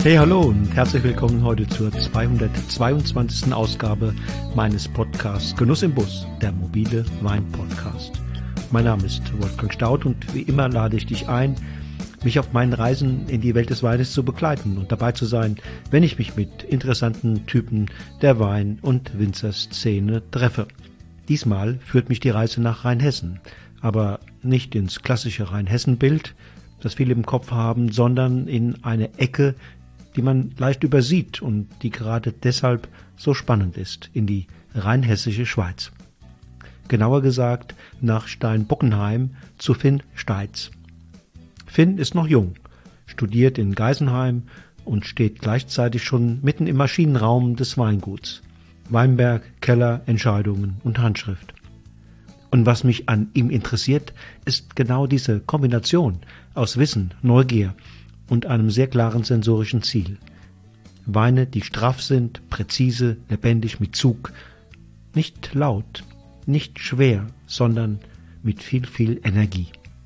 Hey, hallo und herzlich willkommen heute zur 222. Ausgabe meines Podcasts Genuss im Bus, der mobile Wein-Podcast. Mein Name ist Wolfgang Staudt und wie immer lade ich dich ein, mich auf meinen Reisen in die Welt des Weines zu begleiten und dabei zu sein, wenn ich mich mit interessanten Typen der Wein- und Winzerszene treffe. Diesmal führt mich die Reise nach Rheinhessen, aber nicht ins klassische Rheinhessen-Bild, das viele im Kopf haben, sondern in eine Ecke, die man leicht übersieht und die gerade deshalb so spannend ist, in die rheinhessische Schweiz. Genauer gesagt nach Steinbockenheim zu Finn Steitz. Finn ist noch jung, studiert in Geisenheim und steht gleichzeitig schon mitten im Maschinenraum des Weinguts. Weinberg, Keller, Entscheidungen und Handschrift. Und was mich an ihm interessiert, ist genau diese Kombination aus Wissen, Neugier und einem sehr klaren sensorischen Ziel. Weine, die straff sind, präzise, lebendig, mit Zug, nicht laut, nicht schwer, sondern mit viel Energie.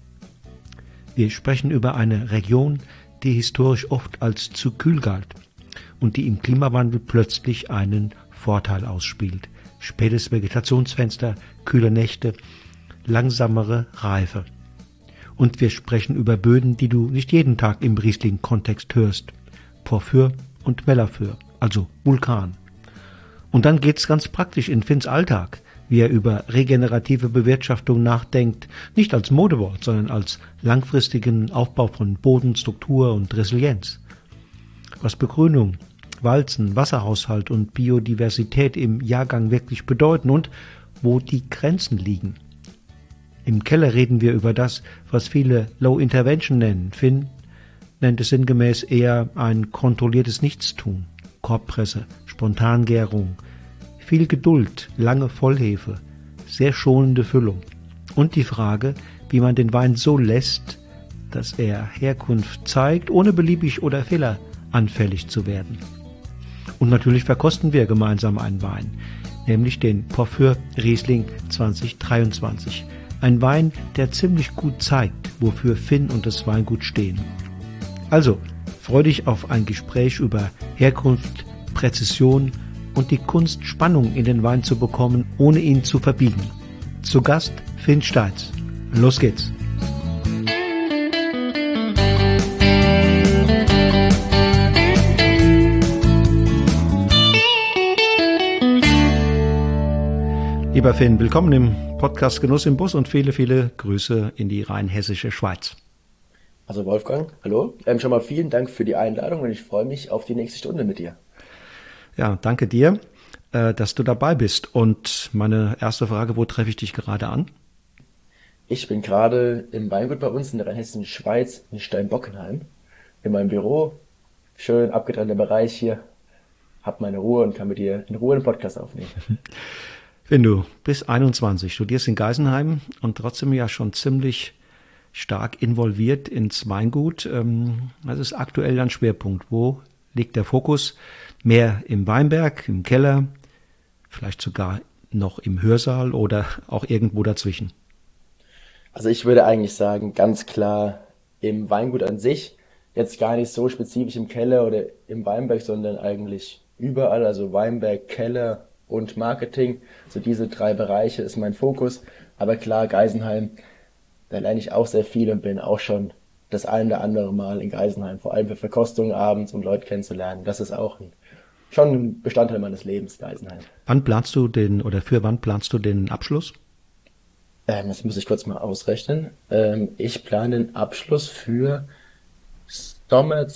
Wir sprechen über eine Region, die historisch oft als zu kühl galt und die im Klimawandel plötzlich einen Vorteil ausspielt. Spätes Vegetationsfenster, kühle Nächte, langsamere Reife. Und wir sprechen über Böden, die du nicht jeden Tag im Riesling-Kontext hörst. Porphyr und Mellafyr, also Vulkan. Und dann geht's ganz praktisch in Finns Alltag, wie er über regenerative Bewirtschaftung nachdenkt, nicht als Modewort, sondern als langfristigen Aufbau von Bodenstruktur und Resilienz. Was Begrünung, Walzen, Wasserhaushalt und Biodiversität im Jahrgang wirklich bedeuten und wo die Grenzen liegen. Im Keller reden wir über das, was viele Low Intervention nennen. Finn nennt es sinngemäß eher ein kontrolliertes Nichtstun. Korbpresse, Spontangärung, viel Geduld, lange Vollhefe, sehr schonende Füllung. Und die Frage, wie man den Wein so lässt, dass er Herkunft zeigt, ohne beliebig oder fehleranfällig zu werden. Und natürlich verkosten wir gemeinsam einen Wein, nämlich den Porphyr Riesling 2023. Ein Wein, der ziemlich gut zeigt, wofür Finn und das Weingut stehen. Also, freu dich auf ein Gespräch über Herkunft, Präzision und die Kunst, Spannung in den Wein zu bekommen, ohne ihn zu verbiegen. Zu Gast Finn Steitz. Los geht's! Lieber Finn, willkommen im Podcast Genuss im Bus und viele Grüße in die rheinhessische Schweiz. Also Wolfgang, hallo. Schon mal vielen Dank für die Einladung und ich freue mich auf die nächste Stunde mit dir. Ja, danke dir, dass du dabei bist. Und meine erste Frage, wo treffe ich dich gerade an? Ich bin gerade im Weingut bei uns in der rheinhessischen Schweiz in Steinbockenheim in meinem Büro. Schön abgetrennter Bereich hier. Hab meine Ruhe und kann mit dir in Ruhe einen Podcast aufnehmen. Finn, du bist 21, studierst in Geisenheim und trotzdem ja schon ziemlich stark involviert ins Weingut. Was ist aktuell dein Schwerpunkt? Wo liegt der Fokus? Mehr im Weinberg, im Keller, vielleicht sogar noch im Hörsaal oder auch irgendwo dazwischen? Also ich würde eigentlich sagen, ganz klar im Weingut an sich, jetzt gar nicht so spezifisch im Keller oder im Weinberg, sondern eigentlich überall, also Weinberg, Keller und Marketing. So diese drei Bereiche ist mein Fokus. Aber klar, Geisenheim, da lerne ich auch sehr viel und bin auch schon das ein oder andere Mal in Geisenheim, vor allem für Verkostungen abends, um Leute kennenzulernen. Das ist auch schon ein Bestandteil meines Lebens, Geisenheim. Für wann planst du den Abschluss? Das muss ich kurz mal ausrechnen. Ich plane den Abschluss für Sommer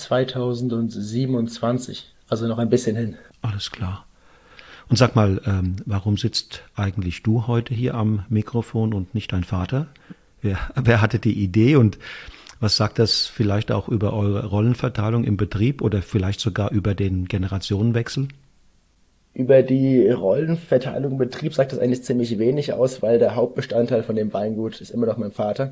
2027, also noch ein bisschen hin. Alles klar. Und sag mal, warum sitzt eigentlich du heute hier am Mikrofon und nicht dein Vater? Wer hatte die Idee und was sagt das vielleicht auch über eure Rollenverteilung im Betrieb oder vielleicht sogar über den Generationenwechsel? Über die Rollenverteilung im Betrieb sagt das eigentlich ziemlich wenig aus, weil der Hauptbestandteil von dem Weingut ist immer noch mein Vater.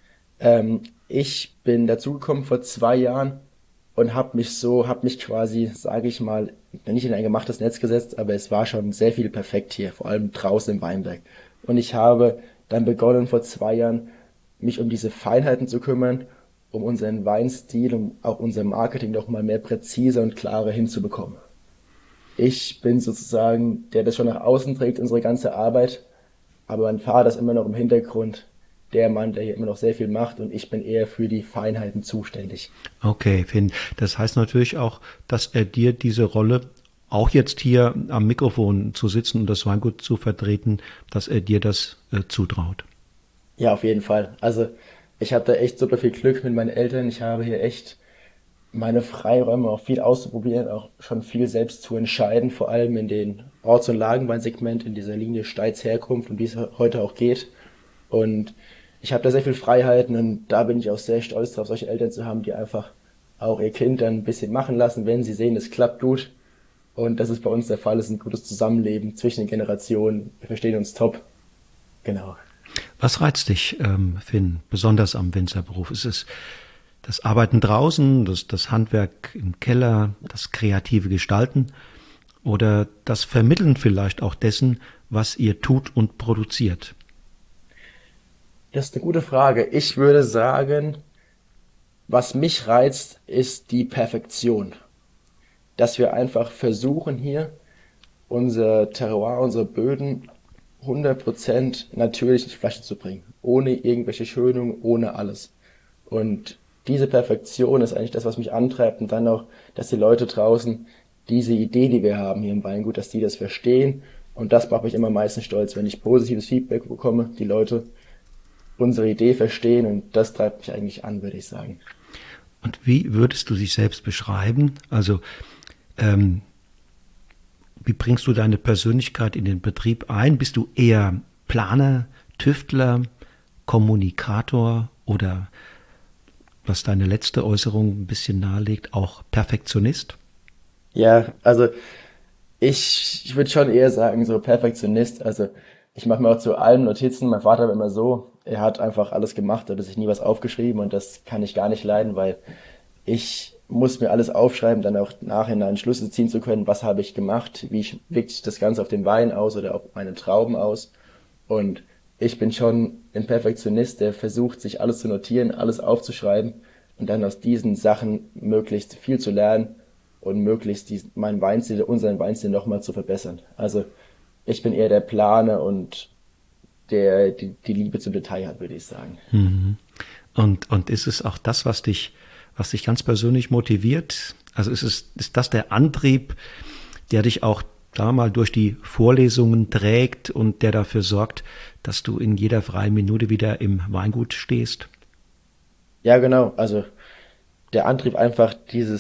Ich bin dazugekommen vor 2 Jahren und habe mich quasi, sage ich mal, nicht in ein gemachtes Netz gesetzt, aber es war schon sehr viel perfekt hier, vor allem draußen im Weinberg. Und ich habe dann begonnen vor 2 Jahren, mich um diese Feinheiten zu kümmern um unseren Weinstil, um auch unser Marketing noch mal mehr präziser und klarer hinzubekommen. Ich bin sozusagen, der das schon nach außen trägt, unsere ganze Arbeit, aber mein Vater ist immer noch im Hintergrund, der Mann, der hier immer noch sehr viel macht, und ich bin eher für die Feinheiten zuständig. Okay, Finn. Das heißt natürlich auch, dass er dir diese Rolle, auch jetzt hier am Mikrofon zu sitzen und das Weingut zu vertreten, dass er dir das zutraut. Ja, auf jeden Fall. Also ich habe da echt super viel Glück mit meinen Eltern. Ich habe hier echt meine Freiräume, auch viel auszuprobieren, auch schon viel selbst zu entscheiden, vor allem in den Orts- und Lagenweinsegment, in dieser Linie Steitz Herkunft, um die es heute auch geht. Und ich habe da sehr viel Freiheiten, und da bin ich auch sehr stolz drauf, solche Eltern zu haben, die einfach auch ihr Kind dann ein bisschen machen lassen, wenn sie sehen, es klappt gut. Und das ist bei uns der Fall. Es ist ein gutes Zusammenleben zwischen den Generationen. Wir verstehen uns top. Genau. Was reizt dich, Finn, besonders am Winzerberuf? Ist es das Arbeiten draußen, das Handwerk im Keller, das kreative Gestalten oder das Vermitteln vielleicht auch dessen, was ihr tut und produziert? Das ist eine gute Frage. Ich würde sagen, was mich reizt, ist die Perfektion. Dass wir einfach versuchen, hier unser Terroir, unsere Böden 100% natürlich in die Flasche zu bringen. Ohne irgendwelche Schönung, ohne alles. Und diese Perfektion ist eigentlich das, was mich antreibt. Und dann auch, dass die Leute draußen diese Idee, die wir haben hier im Weingut, dass die das verstehen. Und das macht mich immer am meisten stolz, wenn ich positives Feedback bekomme, die Leute unsere Idee verstehen. Und das treibt mich eigentlich an, würde ich sagen. Und wie würdest du dich selbst beschreiben? Also, ähm, wie bringst du deine Persönlichkeit in den Betrieb ein? Bist du eher Planer, Tüftler, Kommunikator oder, was deine letzte Äußerung ein bisschen nahelegt, auch Perfektionist? Ja, also ich würde schon eher sagen, so Perfektionist. Also ich mache mir auch zu allem Notizen. Mein Vater war immer so, er hat einfach alles gemacht, hat sich nie was aufgeschrieben, und das kann ich gar nicht leiden, weil ich muss mir alles aufschreiben, dann auch nachhinein Schlüsse ziehen zu können, was habe ich gemacht, wirkt sich das Ganze auf den Wein aus oder auf meine Trauben aus. Und ich bin schon ein Perfektionist, der versucht, sich alles zu notieren, alles aufzuschreiben und dann aus diesen Sachen möglichst viel zu lernen und möglichst meinen Weinstil, unseren Weinstil nochmal zu verbessern. Also ich bin eher der Planer und die Liebe zum Detail hat, würde ich sagen. Und ist es auch das, was dich ganz persönlich motiviert? Also ist das der Antrieb, der dich auch da mal durch die Vorlesungen trägt und der dafür sorgt, dass du in jeder freien Minute wieder im Weingut stehst? Ja, genau. Also der Antrieb einfach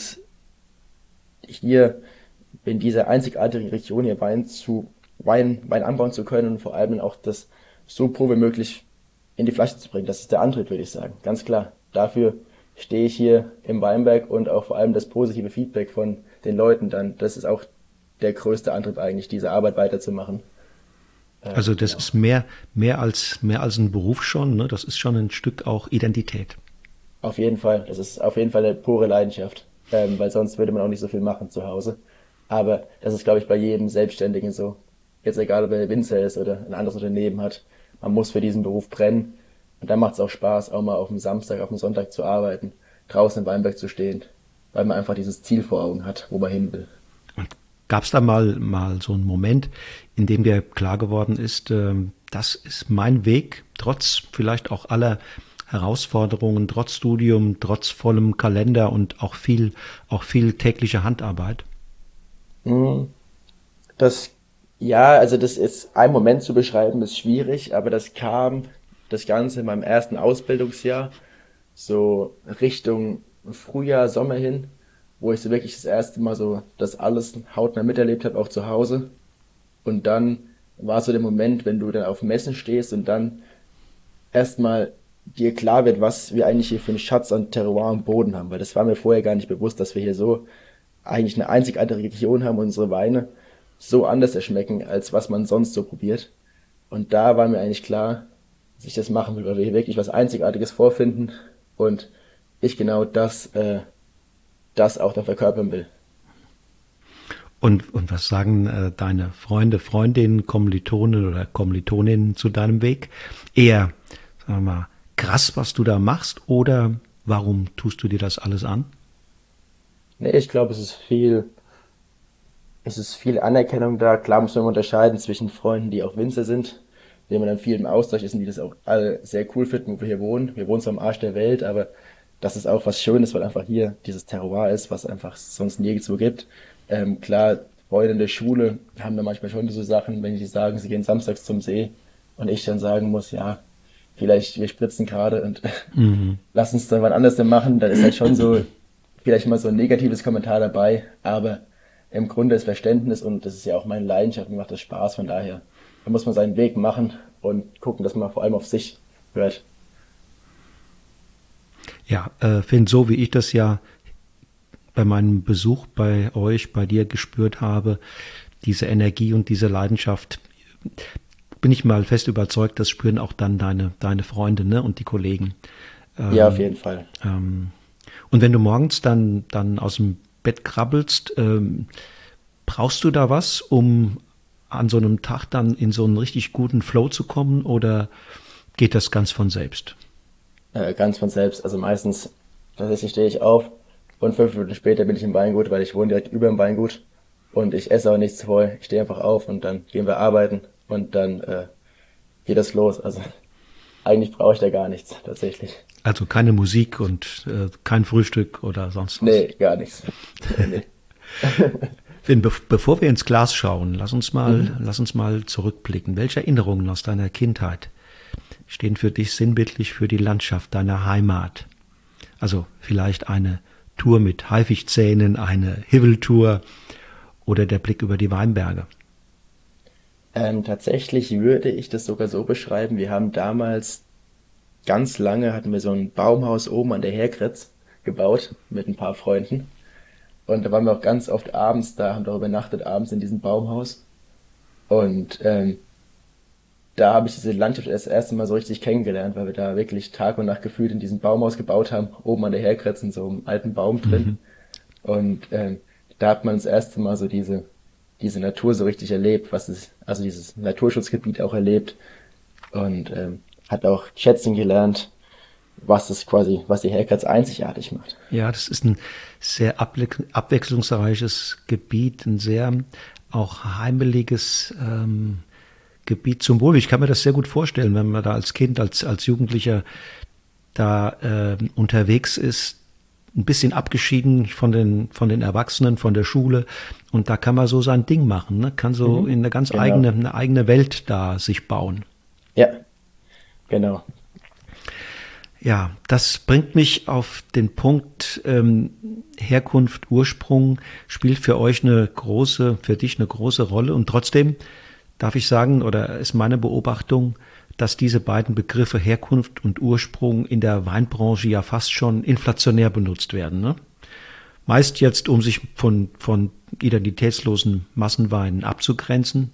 hier in dieser einzigartigen Region hier Wein anbauen zu können, und vor allem dann auch das so pur wie möglich in die Flasche zu bringen. Das ist der Antrieb, würde ich sagen. Ganz klar. Dafür stehe ich hier im Weinberg, und auch vor allem das positive Feedback von den Leuten dann. Das ist auch der größte Antrieb eigentlich, diese Arbeit weiterzumachen. Also das Genau. ist mehr als ein Beruf schon, ne? Das ist schon ein Stück auch Identität. Auf jeden Fall. Das ist auf jeden Fall eine pure Leidenschaft. Weil sonst würde man auch nicht so viel machen zu Hause. Aber das ist, glaube ich, bei jedem Selbstständigen so. Jetzt egal, ob er Winzer ist oder ein anderes Unternehmen hat. Man muss für diesen Beruf brennen. Und dann macht es auch Spaß, auch mal auf dem Samstag, auf dem Sonntag zu arbeiten, draußen im Weinberg zu stehen, weil man einfach dieses Ziel vor Augen hat, wo man hin will. Und gab es da mal so einen Moment, in dem dir klar geworden ist, das ist mein Weg, trotz vielleicht auch aller Herausforderungen, trotz Studium, trotz vollem Kalender und auch viel tägliche Handarbeit? Mhm. Das, ja, also das ist ein Moment zu beschreiben, ist schwierig, aber das Ganze in meinem ersten Ausbildungsjahr, so Richtung Frühjahr, Sommer hin, wo ich so wirklich das erste Mal so das alles hautnah miterlebt habe, auch zu Hause. Und dann war so der Moment, wenn du dann auf Messen stehst und dann erstmal dir klar wird, was wir eigentlich hier für einen Schatz an Terroir am Boden haben, weil das war mir vorher gar nicht bewusst, dass wir hier so eigentlich eine einzigartige Region haben und unsere Weine so anders erschmecken, als was man sonst so probiert. Und da war mir eigentlich klar, dass ich das machen will, weil wir hier wirklich was Einzigartiges vorfinden und ich genau das auch dann verkörpern will. Und was sagen deine Freunde, Freundinnen, Kommilitonen oder Kommilitoninnen zu deinem Weg? Eher, sagen wir mal, krass, was du da machst, oder Warum tust du dir das alles an? Nee, ich glaube, es ist viel Anerkennung da. Klar muss man immer unterscheiden zwischen Freunden, die auch Winzer sind, mit denen man dann viel im Austausch ist und die das auch alle sehr cool finden, wo wir hier wohnen. Wir wohnen zwar am Arsch der Welt, aber das ist auch was Schönes, weil einfach hier dieses Terroir ist, was einfach sonst nirgendwo gibt. Klar, Freunde in der Schule haben da manchmal schon so Sachen, wenn die sagen, sie gehen samstags zum See und ich dann sagen muss, ja, vielleicht wir spritzen gerade und Mhm. lass uns dann wann anders denn machen, dann ist halt schon so vielleicht mal so ein negatives Kommentar dabei, aber im Grunde ist Verständnis und das ist ja auch meine Leidenschaft, mir macht das Spaß, von daher da muss man seinen Weg machen und gucken, dass man vor allem auf sich hört. Ja, Finn, so wie ich das ja bei meinem Besuch bei euch, bei dir gespürt habe, diese Energie und diese Leidenschaft, bin ich mal fest überzeugt, das spüren auch dann deine Freunde, ne, und die Kollegen. Ja, auf Ähm, jeden Fall. ähm, und wenn du morgens dann aus dem Bett krabbelst, brauchst du da was, um an so einem Tag dann in so einen richtig guten Flow zu kommen oder geht das ganz von selbst? Ganz von selbst, also meistens, tatsächlich stehe ich auf und 5 Minuten später bin ich im Weingut, weil ich wohne direkt über dem Weingut und ich esse auch nichts vorher. Ich stehe einfach auf und dann gehen wir arbeiten und dann geht das los. Also eigentlich brauche ich da gar nichts, tatsächlich. Also keine Musik und kein Frühstück oder sonst was. Nee, gar nichts. Nee, nee. Finn, bevor wir ins Glas schauen, Mhm. lass uns mal zurückblicken. Welche Erinnerungen aus deiner Kindheit stehen für dich sinnbildlich für die Landschaft deiner Heimat? Also vielleicht eine Tour mit Haifischzähnen, eine Hiveltour oder der Blick über die Weinberge. Tatsächlich würde ich das sogar so beschreiben. Wir haben damals ganz lange hatten wir so ein Baumhaus oben an der Herkretz gebaut mit ein paar Freunden. Und da waren wir auch ganz oft abends da, haben da übernachtet abends in diesem Baumhaus. Und da habe ich diese Landschaft das erste Mal so richtig kennengelernt, weil wir da wirklich Tag und Nacht gefühlt in diesem Baumhaus gebaut haben, oben an der Herkretz in so einem alten Baum drin. Mhm. Und da hat man das erste Mal so diese Natur so richtig erlebt, also dieses Naturschutzgebiet auch erlebt und hat auch schätzen gelernt, was die Herkretz einzigartig macht. Ja, das ist ein sehr abwechslungsreiches Gebiet, ein sehr auch heimeliges Gebiet zum Wohl. Ich kann mir das sehr gut vorstellen, wenn man da als Kind, als Jugendlicher da unterwegs ist, ein bisschen abgeschieden von den Erwachsenen, von der Schule. Und da kann man so sein Ding machen, ne? Kann so Mhm. in Genau. eine eigene Welt da sich bauen. Ja, genau. Ja, das bringt mich auf den Punkt, Herkunft, Ursprung spielt für dich eine große Rolle. Und trotzdem darf ich sagen, oder ist meine Beobachtung, dass diese beiden Begriffe Herkunft und Ursprung in der Weinbranche ja fast schon inflationär benutzt werden, ne? Meist jetzt, um sich von identitätslosen Massenweinen abzugrenzen.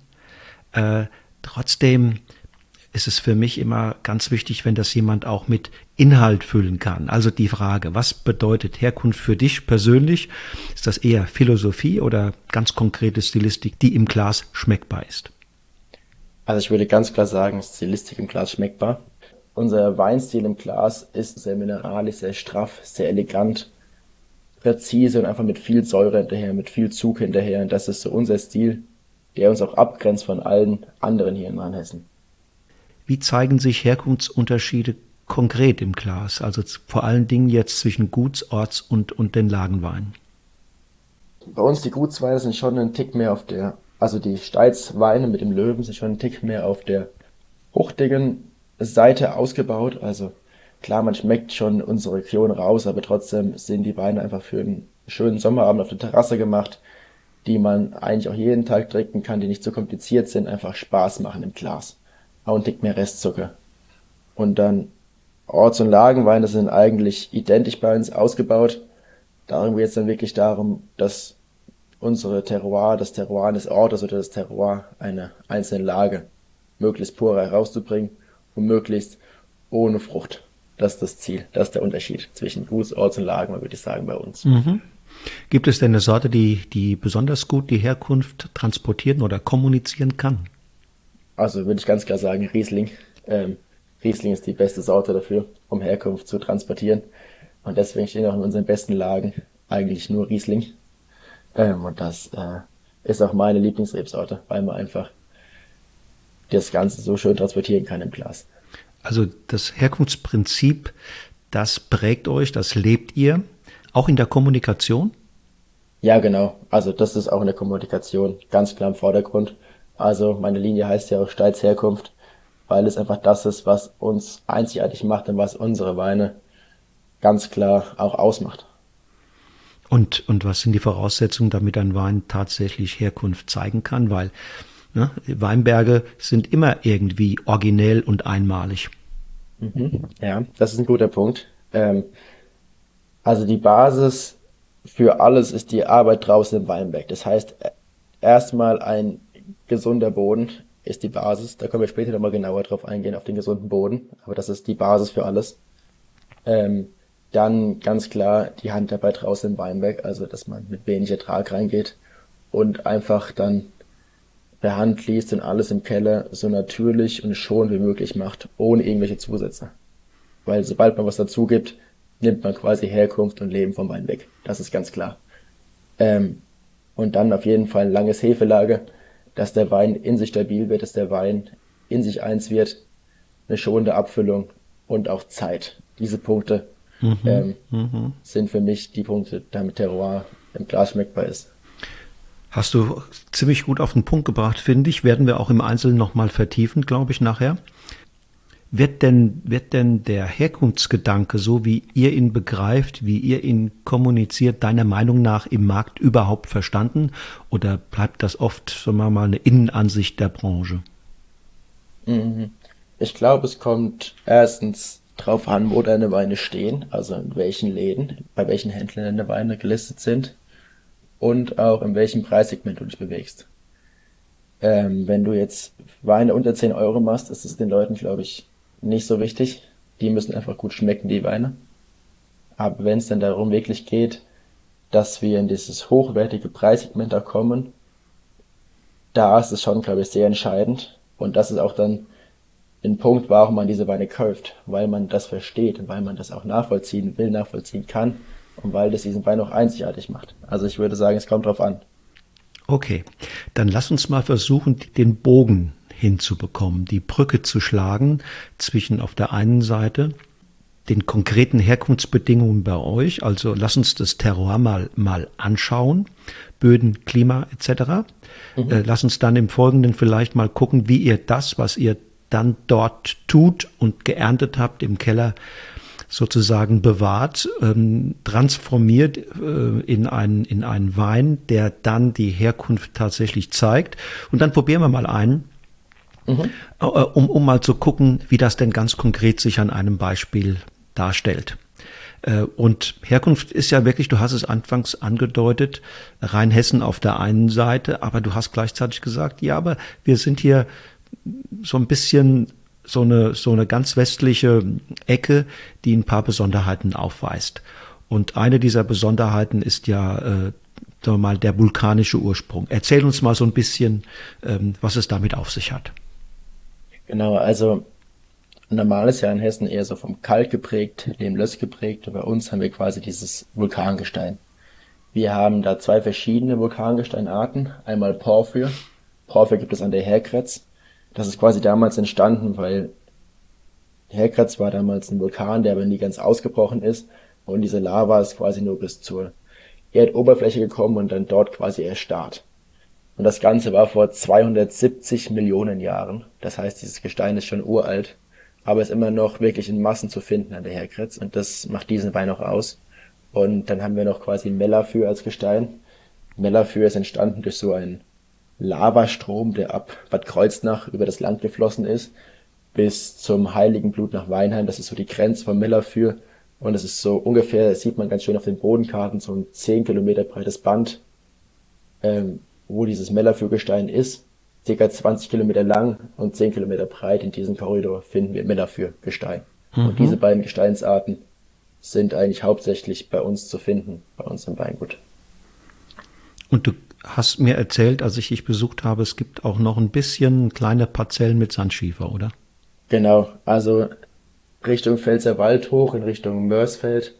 Trotzdem ist es für mich immer ganz wichtig, wenn das jemand auch mit Inhalt füllen kann. Also die Frage, was bedeutet Herkunft für dich persönlich? Ist das eher Philosophie oder ganz konkrete Stilistik, die im Glas schmeckbar ist? Also ich würde ganz klar sagen, Stilistik im Glas schmeckbar. Unser Weinstil im Glas ist sehr mineralisch, sehr straff, sehr elegant, präzise und einfach mit viel Säure hinterher, mit viel Zug hinterher. Und das ist so unser Stil, der uns auch abgrenzt von allen anderen hier in Rheinhessen. Wie zeigen sich Herkunftsunterschiede konkret im Glas? Also vor allen Dingen jetzt zwischen Guts-, Orts- und den Lagenweinen. Bei uns die Gutsweine sind schon ein Tick mehr also die Steitsweine mit dem Löwen sind schon ein Tick mehr auf der fruchtigen Seite ausgebaut. Also klar, man schmeckt schon unsere Region raus, aber trotzdem sind die Weine einfach für einen schönen Sommerabend auf der Terrasse gemacht, die man eigentlich auch jeden Tag trinken kann, die nicht so kompliziert sind, einfach Spaß machen im Glas. Auch ein Tick mehr Restzucker. Und dann Orts- und Lagenweine sind eigentlich identisch bei uns ausgebaut. Darum geht es dann wirklich darum, dass das Terroir eines Ortes oder das Terroir einer einzelnen Lage möglichst pur herauszubringen und möglichst ohne Frucht. Das ist das Ziel. Das ist der Unterschied zwischen Guts, Orts und Lagen, würde ich sagen, bei uns. Mhm. Gibt es denn eine Sorte, die besonders gut die Herkunft transportieren oder kommunizieren kann? Also würde ich ganz klar sagen, Riesling. Ähm, Riesling ist die beste Sorte dafür, um Herkunft zu transportieren. Und deswegen stehen auch in unseren besten Lagen eigentlich nur Riesling. Und das ist auch meine Lieblingsrebsorte, weil man einfach das Ganze so schön transportieren kann im Glas. Also das Herkunftsprinzip, das prägt euch, das lebt ihr, auch in der Kommunikation? Ja, genau. Also das ist auch in der Kommunikation ganz klar im Vordergrund. Also meine Linie heißt ja auch Steils Herkunft, weil es einfach das ist, was uns einzigartig macht und was unsere Weine ganz klar auch ausmacht. Und was sind die Voraussetzungen, damit ein Wein tatsächlich Herkunft zeigen kann? Weil Weinberge sind immer irgendwie originell und einmalig. Ja, das ist ein guter Punkt. Also die Basis für alles ist die Arbeit draußen im Weinberg. Das heißt, erstmal ein gesunder Boden ist die Basis. Da können wir später nochmal genauer drauf eingehen, auf den gesunden Boden. Aber das ist die Basis für alles. Ähm, Dann ganz klar die Handarbeit draußen im Weinberg, also dass man mit wenig Ertrag reingeht und einfach dann per Hand liest und alles im Keller so natürlich und schon wie möglich macht, ohne irgendwelche Zusätze. Weil sobald man was dazu gibt, nimmt man quasi Herkunft und Leben vom Wein weg. Das ist ganz klar. Ähm, und dann auf jeden Fall ein langes Hefelager, dass der Wein in sich stabil wird, dass der Wein in sich eins wird, eine schonende Abfüllung und auch Zeit. Diese Punkte sind für mich die Punkte, damit Terroir im Glas schmeckbar ist. Hast du ziemlich gut auf den Punkt gebracht, finde ich. Werden wir auch im Einzelnen nochmal vertiefen, glaube ich, nachher. Wird denn der Herkunftsgedanke, so wie ihr ihn begreift, wie ihr ihn kommuniziert, deiner Meinung nach im Markt überhaupt verstanden? Oder bleibt das oft, sagen wir mal, eine Innenansicht der Branche? Ich glaube, es kommt erstens drauf an, wo deine Weine stehen, also in welchen Läden, bei welchen Händlern deine Weine gelistet sind und auch in welchem Preissegment du dich bewegst. Wenn du jetzt Weine unter 10 Euro machst, ist es den Leuten, glaube ich, nicht so wichtig. Die müssen einfach gut schmecken, die Weine. Aber wenn es dann darum wirklich geht, dass wir in dieses hochwertige Preissegment da kommen, da ist es schon, glaube ich, sehr entscheidend. Und das ist auch dann ein Punkt, warum man diese Weine kauft, weil man das versteht und weil man das auch nachvollziehen will, nachvollziehen kann und weil das diesen Wein auch einzigartig macht. Also ich würde sagen, es kommt drauf an. Okay, dann lass uns mal versuchen, den Bogen hinzubekommen, die Brücke zu schlagen zwischen auf der einen Seite den konkreten Herkunftsbedingungen bei euch, also lass uns das Terroir mal anschauen, Böden, Klima etc. Lass uns dann im Folgenden vielleicht mal gucken, wie ihr das, was ihr dann dort tut und geerntet habt im Keller, sozusagen bewahrt, transformiert in einen Wein, der dann die Herkunft tatsächlich zeigt. Und dann probieren wir mal einen, um mal zu gucken, wie das denn ganz konkret sich an einem Beispiel darstellt. Und Herkunft ist ja wirklich, du hast es anfangs angedeutet, Rheinhessen auf der einen Seite, aber du hast gleichzeitig gesagt, ja, aber wir sind hier so ein bisschen so eine ganz westliche Ecke, die ein paar Besonderheiten aufweist. Und eine dieser Besonderheiten ist ja, sagen wir mal, der vulkanische Ursprung. Erzähl uns mal so ein bisschen, was es damit auf sich hat. Genau, also normal ist ja in Hessen eher so vom Kalk geprägt, Lehm-Löss geprägt und bei uns haben wir quasi dieses Vulkangestein. Wir haben da zwei verschiedene Vulkangesteinarten, einmal Porphyr. Porphyr gibt es an der Herkretz. Das ist quasi damals entstanden, weil Herkretz war damals ein Vulkan, der aber nie ganz ausgebrochen ist und diese Lava ist quasi nur bis zur Erdoberfläche gekommen und dann dort quasi erstarrt. Und das Ganze war vor 270 Millionen Jahren. Das heißt, dieses Gestein ist schon uralt, aber ist immer noch wirklich in Massen zu finden an der Herkretz und das macht diesen Wein auch aus. Und dann haben wir noch quasi Mellafyr als Gestein. Mellafyr ist entstanden durch so einen Lavastrom, der ab Bad Kreuznach über das Land geflossen ist, bis zum Heiligen Blut nach Weinheim. Das ist so die Grenze von Mellafyr. Und es ist so ungefähr, das sieht man ganz schön auf den Bodenkarten, so ein 10 Kilometer breites Band, wo dieses Mellafyr-Gestein ist. Circa 20 Kilometer lang und 10 Kilometer breit. In diesem Korridor finden wir Mellafyr-Gestein. Und diese beiden Gesteinsarten sind eigentlich hauptsächlich bei uns zu finden, bei uns im Weingut. Und du hast mir erzählt, als ich dich besucht habe, es gibt auch noch ein bisschen kleine Parzellen mit Sandschiefer, oder? Genau, also Richtung Pfälzerwald hoch, in Richtung Mörsfeld,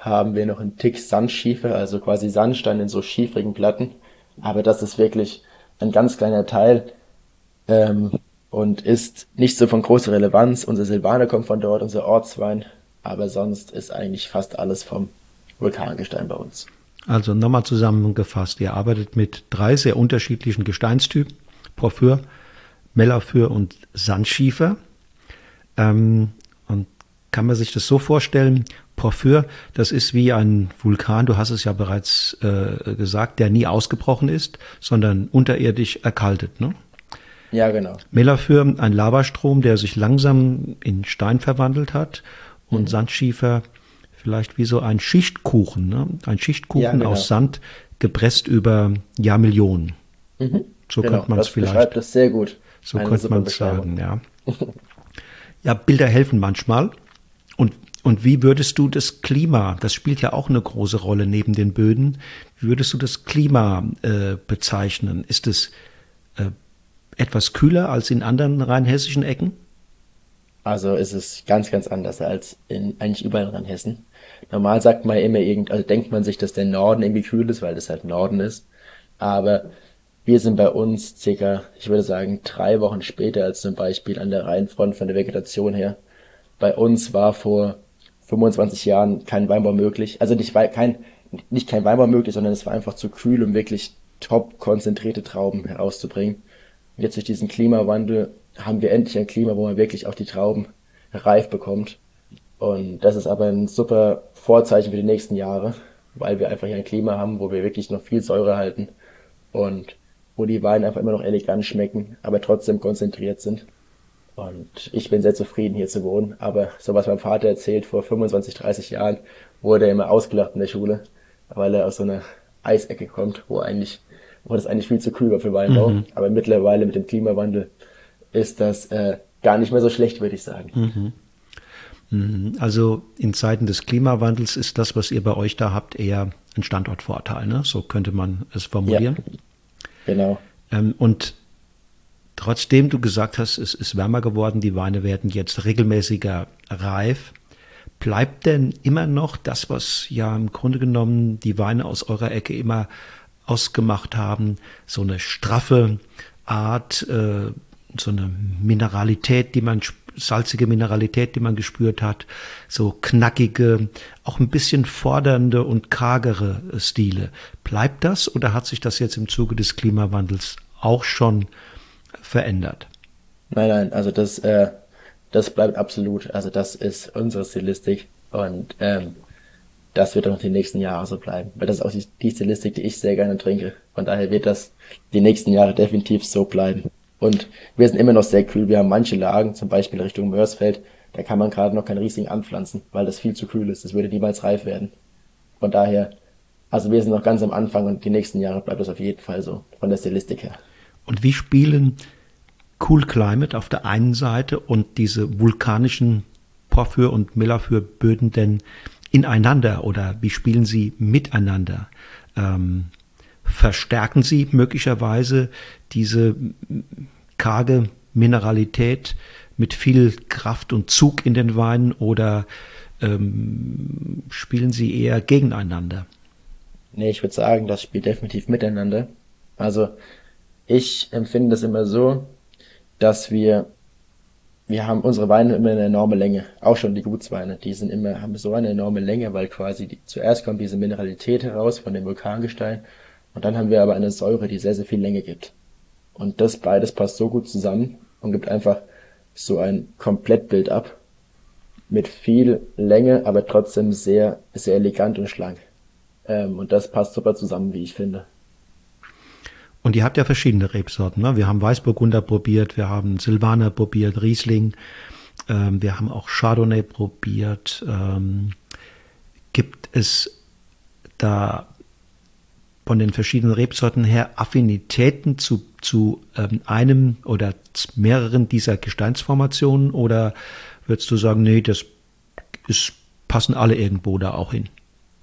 haben wir noch einen Tick Sandschiefer, also quasi Sandstein in so schiefrigen Platten. Aber das ist wirklich ein ganz kleiner Teil ähm, und ist nicht so von großer Relevanz. Unser Silvaner kommt von dort, unser Ortswein, aber sonst ist eigentlich fast alles vom Vulkangestein bei uns. Also nochmal zusammengefasst, ihr arbeitet mit 3 sehr unterschiedlichen Gesteinstypen, Porphyr, Melaphyr und Sandschiefer. Und kann man sich das so vorstellen, Porphyr, das ist wie ein Vulkan, du hast es ja bereits gesagt, der nie ausgebrochen ist, sondern unterirdisch erkaltet, ne? Ja, genau. Melaphyr, ein Lavastrom, der sich langsam in Stein verwandelt hat, und Mhm. Sandschiefer vielleicht wie so ein Schichtkuchen, ne? Ein Ja, Schichtkuchen aus genau. Sand, gepresst über Jahrmillionen. Mhm. So Genau, könnte man es das beschreibt vielleicht, es sehr gut. so Eine könnte super man es Beschreibung. sagen, ja. Ja, Bilder helfen manchmal. Und, und wie würdest du das Klima, das spielt ja auch eine große Rolle neben den Böden, wie würdest du das Klima bezeichnen? Ist es äh, etwas kühler als in anderen rheinhessischen Ecken? Also es ist ganz, ganz anders als in eigentlich überall in Hessen. Normal sagt man ja immer also denkt man sich, dass der Norden irgendwie kühl ist, weil das halt Norden ist. Aber wir sind bei uns circa, ich würde sagen, 3 Wochen später als zum Beispiel an der Rheinfront von der Vegetation her. Bei uns war vor 25 Jahren kein Weinbau möglich. Also nicht kein Weinbau möglich, sondern es war einfach zu kühl, um wirklich top konzentrierte Trauben herauszubringen. Und jetzt durch diesen Klimawandel haben wir endlich ein Klima, wo man wirklich auch die Trauben reif bekommt. Und das ist aber ein super Vorzeichen für die nächsten Jahre, weil wir einfach hier ein Klima haben, wo wir wirklich noch viel Säure halten und wo die Weine einfach immer noch elegant schmecken, aber trotzdem konzentriert sind. Und ich bin sehr zufrieden, hier zu wohnen. Aber so was mein Vater erzählt, vor 25, 30 Jahren wurde er immer ausgelacht in der Schule, weil er aus so einer Eisecke kommt, wo das eigentlich viel zu kühl war für Weinbau. Mhm. Aber mittlerweile mit dem Klimawandel ist das gar nicht mehr so schlecht, würde ich sagen. Also in Zeiten des Klimawandels ist das, was ihr bei euch da habt, eher ein Standortvorteil, ne? So könnte man es Ja, formulieren. genau. Und trotzdem du gesagt hast, es ist wärmer geworden, die Weine werden jetzt regelmäßiger reif. Bleibt denn immer noch das, was ja im Grunde genommen die Weine aus eurer Ecke immer ausgemacht haben, so eine straffe Art, so eine Mineralität, salzige Mineralität, die man gespürt hat, so knackige, auch ein bisschen fordernde und kargere Stile. Bleibt das oder hat sich das jetzt im Zuge des Klimawandels auch schon verändert? Nein, nein, also das bleibt absolut. Also das ist unsere Stilistik und das wird auch noch die nächsten Jahre so bleiben. Weil das ist auch die Stilistik, die ich sehr gerne trinke. Von daher wird das die nächsten Jahre definitiv so bleiben. Und wir sind immer noch sehr kühl. Wir haben manche Lagen, zum Beispiel Richtung Mörsfeld, da kann man gerade noch keinen Riesling anpflanzen, weil das viel zu kühl ist. Das würde niemals reif werden. Von daher, also wir sind noch ganz am Anfang und die nächsten Jahre bleibt das auf jeden Fall so, von der Stilistik her. Und wie spielen Cool Climate auf der einen Seite und diese vulkanischen Porphyr- und Melaphyr-Böden denn ineinander oder wie spielen sie miteinander? Ähm, Verstärken sie möglicherweise diese karge Mineralität mit viel Kraft und Zug in den Weinen oder spielen sie eher gegeneinander? Nee, ich würde sagen, das spielt definitiv miteinander. Also ich empfinde das immer so, dass wir haben unsere Weine immer eine enorme Länge, auch schon die Gutsweine, haben so eine enorme Länge, weil quasi zuerst kommt diese Mineralität heraus von dem Vulkangestein und dann haben wir aber eine Säure, die sehr, sehr viel Länge gibt. Und das beides passt so gut zusammen und gibt einfach so ein Komplettbild ab mit viel Länge, aber trotzdem sehr, sehr elegant und schlank. Und das passt super zusammen, wie ich finde. Und ihr habt ja verschiedene Rebsorten. Ne? Wir haben Weißburgunder probiert, wir haben Silvaner probiert, Riesling, wir haben auch Chardonnay probiert. Gibt es da von den verschiedenen Rebsorten her Affinitäten zu einem oder mehreren dieser Gesteinsformationen oder würdest du sagen, nee, passen alle irgendwo da auch hin?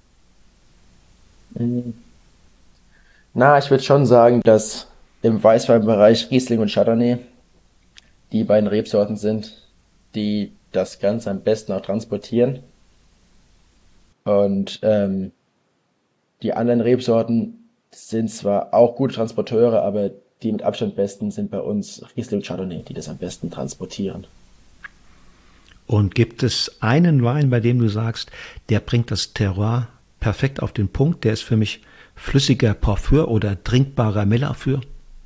Na, ich würde schon sagen, dass im Weißweinbereich Riesling und Chardonnay die beiden Rebsorten sind, die das Ganze am besten auch transportieren. Und die anderen Rebsorten sind zwar auch gute Transporteure, aber die mit Abstand besten sind bei uns Riesling und Chardonnay, die das am besten transportieren. Und gibt es einen Wein, bei dem du sagst, der bringt das Terroir perfekt auf den Punkt, der ist für mich flüssiger Porphyr oder trinkbarer Mellafyr?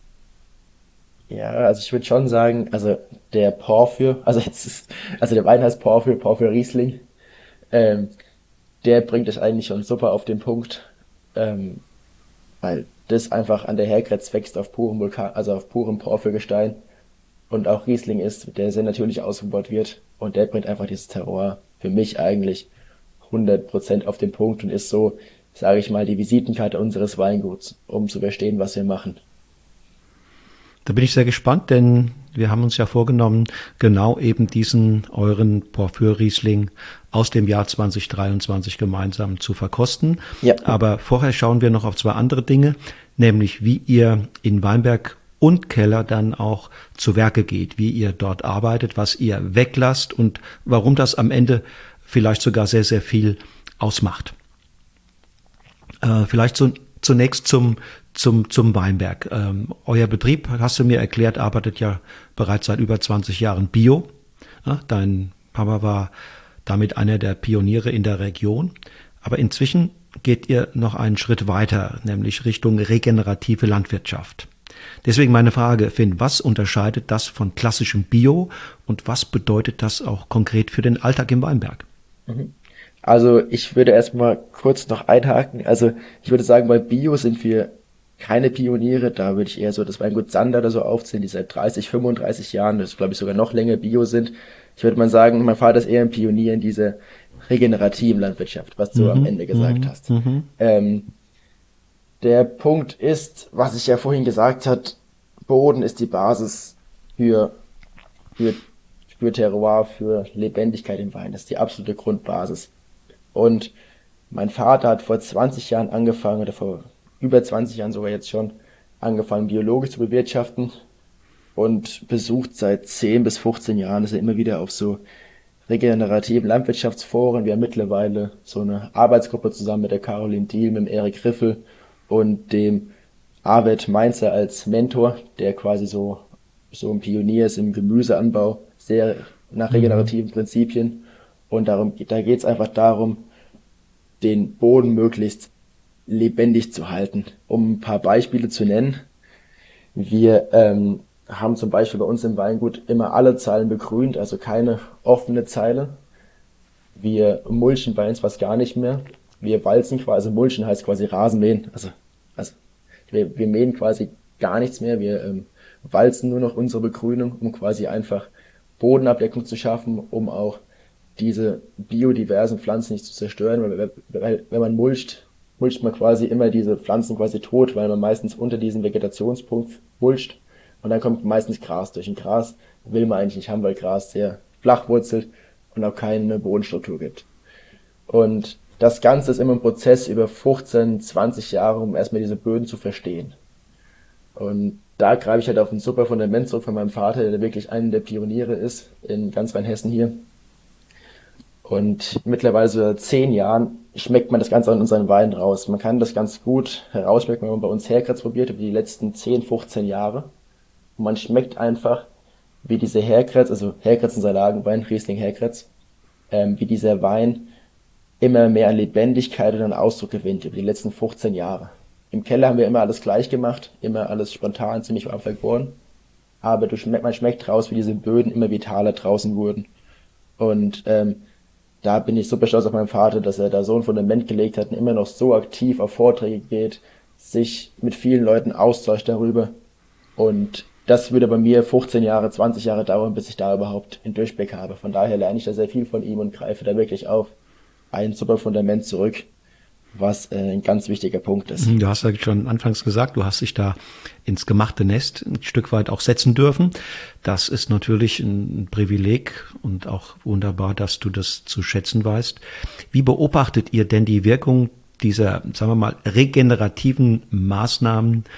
Ja, also ich würde schon sagen, also der Porphyr, also der Wein heißt Porphyr, Porphyr Riesling, ähm, der bringt es eigentlich schon super auf den Punkt, ähm, weil das einfach an der Herkretz wächst auf purem Vulkan, also auf purem Porphyr-Gestein und auch Riesling ist, der sehr natürlich ausgebaut wird und der bringt einfach dieses Terroir für mich eigentlich 100% auf den Punkt und ist so, sage ich mal, die Visitenkarte unseres Weinguts, um zu verstehen, was wir machen. Da bin ich sehr gespannt, denn wir haben uns ja vorgenommen, genau eben diesen euren Porphyr-Riesling aus dem Jahr 2023 gemeinsam zu verkosten. Ja. Aber vorher schauen wir noch auf zwei andere Dinge, nämlich wie ihr in Weinberg und Keller dann auch zu Werke geht, wie ihr dort arbeitet, was ihr weglasst und warum das am Ende vielleicht sogar sehr, sehr viel ausmacht. Vielleicht zunächst zum Weinberg. Euer Betrieb, hast du mir erklärt, arbeitet ja bereits seit über 20 Jahren Bio. Ja, dein Papa war damit einer der Pioniere in der Region. Aber inzwischen geht ihr noch einen Schritt weiter, nämlich Richtung regenerative Landwirtschaft. Deswegen meine Frage, Finn, was unterscheidet das von klassischem Bio und was bedeutet das auch konkret für den Alltag im Weinberg? Mhm. Also ich würde erstmal kurz noch einhaken. Also ich würde sagen, bei Bio sind wir keine Pioniere. Da würde ich eher so das Weingut Sander oder so aufzählen, die seit 30, 35 Jahren, das glaube ich sogar noch länger Bio sind. Ich würde mal sagen, mein Vater ist eher ein Pionier in dieser regenerativen Landwirtschaft, was du am Mhm, Ende gesagt mhm, hast. mhm. Ähm, Der Punkt ist, was ich ja vorhin gesagt hat, Boden ist die Basis für, für, für Terroir, für Lebendigkeit im Wein. Das ist die absolute Grundbasis. Und mein Vater hat vor 20 Jahren angefangen, oder vor über 20 Jahren sogar jetzt schon, angefangen, biologisch zu bewirtschaften und besucht seit 10 bis 15 Jahren, ist er immer wieder auf so regenerativen Landwirtschaftsforen. Wir haben mittlerweile so eine Arbeitsgruppe zusammen mit der Caroline Diehl, mit dem Erik Riffel und dem Arvid Mainzer als Mentor, der quasi so ein Pionier ist im Gemüseanbau, sehr nach regenerativen Prinzipien. Und da geht es einfach darum, den Boden möglichst lebendig zu halten. Um ein paar Beispiele zu nennen, wir haben zum Beispiel bei uns im Weingut immer alle Zeilen begrünt, also keine offene Zeile. Wir mulchen bei uns fast gar nicht mehr. Wir walzen quasi, mulchen heißt quasi Rasenmähen. Also wir mähen quasi gar nichts mehr. Wir walzen nur noch unsere Begrünung, um quasi einfach Bodenabdeckung zu schaffen, um auch diese biodiversen Pflanzen nicht zu zerstören. Weil wenn man mulcht man quasi immer diese Pflanzen quasi tot, weil man meistens unter diesem Vegetationspunkt mulcht und dann kommt meistens Gras durch. Und Gras will man eigentlich nicht haben, weil Gras sehr flach wurzelt und auch keine Bodenstruktur gibt. Und das Ganze ist immer ein Prozess über 15, 20 Jahre, um erstmal diese Böden zu verstehen. Und da greife ich halt auf ein super Fundament zurück von meinem Vater, der wirklich einer der Pioniere ist in ganz Rheinhessen hier. Und mittlerweile so seit 10 Jahren schmeckt man das Ganze auch in unseren Weinen raus. Man kann das ganz gut herausschmecken, wenn man bei uns Herkretz probiert, über die letzten 10, 15 Jahre. Und man schmeckt einfach, wie diese Herkretz, also Herkretz unser Lagenwein, Riesling Herkretz, wie dieser Wein immer mehr an Lebendigkeit und an Ausdruck gewinnt über die letzten 15 Jahre. Im Keller haben wir immer alles gleich gemacht, immer alles spontan, ziemlich am Anfang geboren. Aber man schmeckt raus, wie diese Böden immer vitaler draußen wurden. Und da bin ich super stolz auf meinen Vater, dass er da so ein Fundament gelegt hat und immer noch so aktiv auf Vorträge geht, sich mit vielen Leuten austauscht darüber. Und das würde bei mir 15 Jahre, 20 Jahre dauern, bis ich da überhaupt einen Durchblick habe. Von daher lerne ich da sehr viel von ihm und greife da wirklich auf ein super Fundament zurück, was ein ganz wichtiger Punkt ist. Du hast ja schon anfangs gesagt, du hast dich da ins gemachte Nest ein Stück weit auch setzen dürfen. Das ist natürlich ein Privileg und auch wunderbar, dass du das zu schätzen weißt. Wie beobachtet ihr denn die Wirkung dieser, sagen wir mal, regenerativen Maßnahmen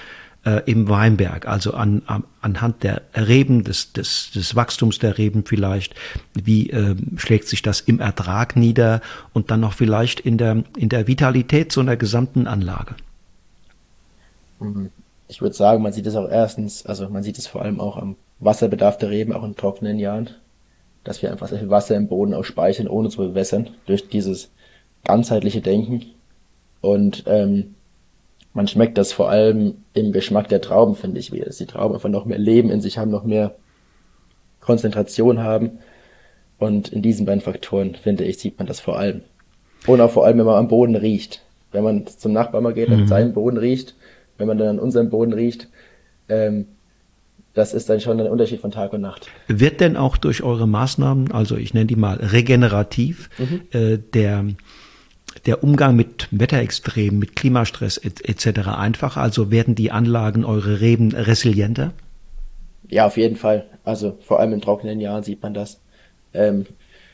im Weinberg, also anhand der Reben, des Wachstums der Reben vielleicht, wie schlägt sich das im Ertrag nieder und dann noch vielleicht in der Vitalität so einer gesamten Anlage? Mhm. Ich würde sagen, man sieht es auch erstens, also man sieht es vor allem auch am Wasserbedarf der Reben, auch in trockenen Jahren, dass wir einfach sehr viel Wasser im Boden auch speichern, ohne zu bewässern, durch dieses ganzheitliche Denken. Und man schmeckt das vor allem im Geschmack der Trauben, finde ich, wieder, dass die Trauben einfach noch mehr Leben in sich haben, noch mehr Konzentration haben. Und in diesen beiden Faktoren, finde ich, sieht man das vor allem. Und auch vor allem, wenn man am Boden riecht. Wenn man zum Nachbarn mal geht, an seinem Boden riecht, wenn man dann an unserem Boden riecht, ähm, das ist dann schon ein Unterschied von Tag und Nacht. Wird denn auch durch eure Maßnahmen, also ich nenne die mal regenerativ, der Umgang mit Wetterextremen, mit Klimastress etc. einfacher? Also werden die Anlagen, eure Reben resilienter? Ja, auf jeden Fall. Also vor allem in trockenen Jahren sieht man das, ähm,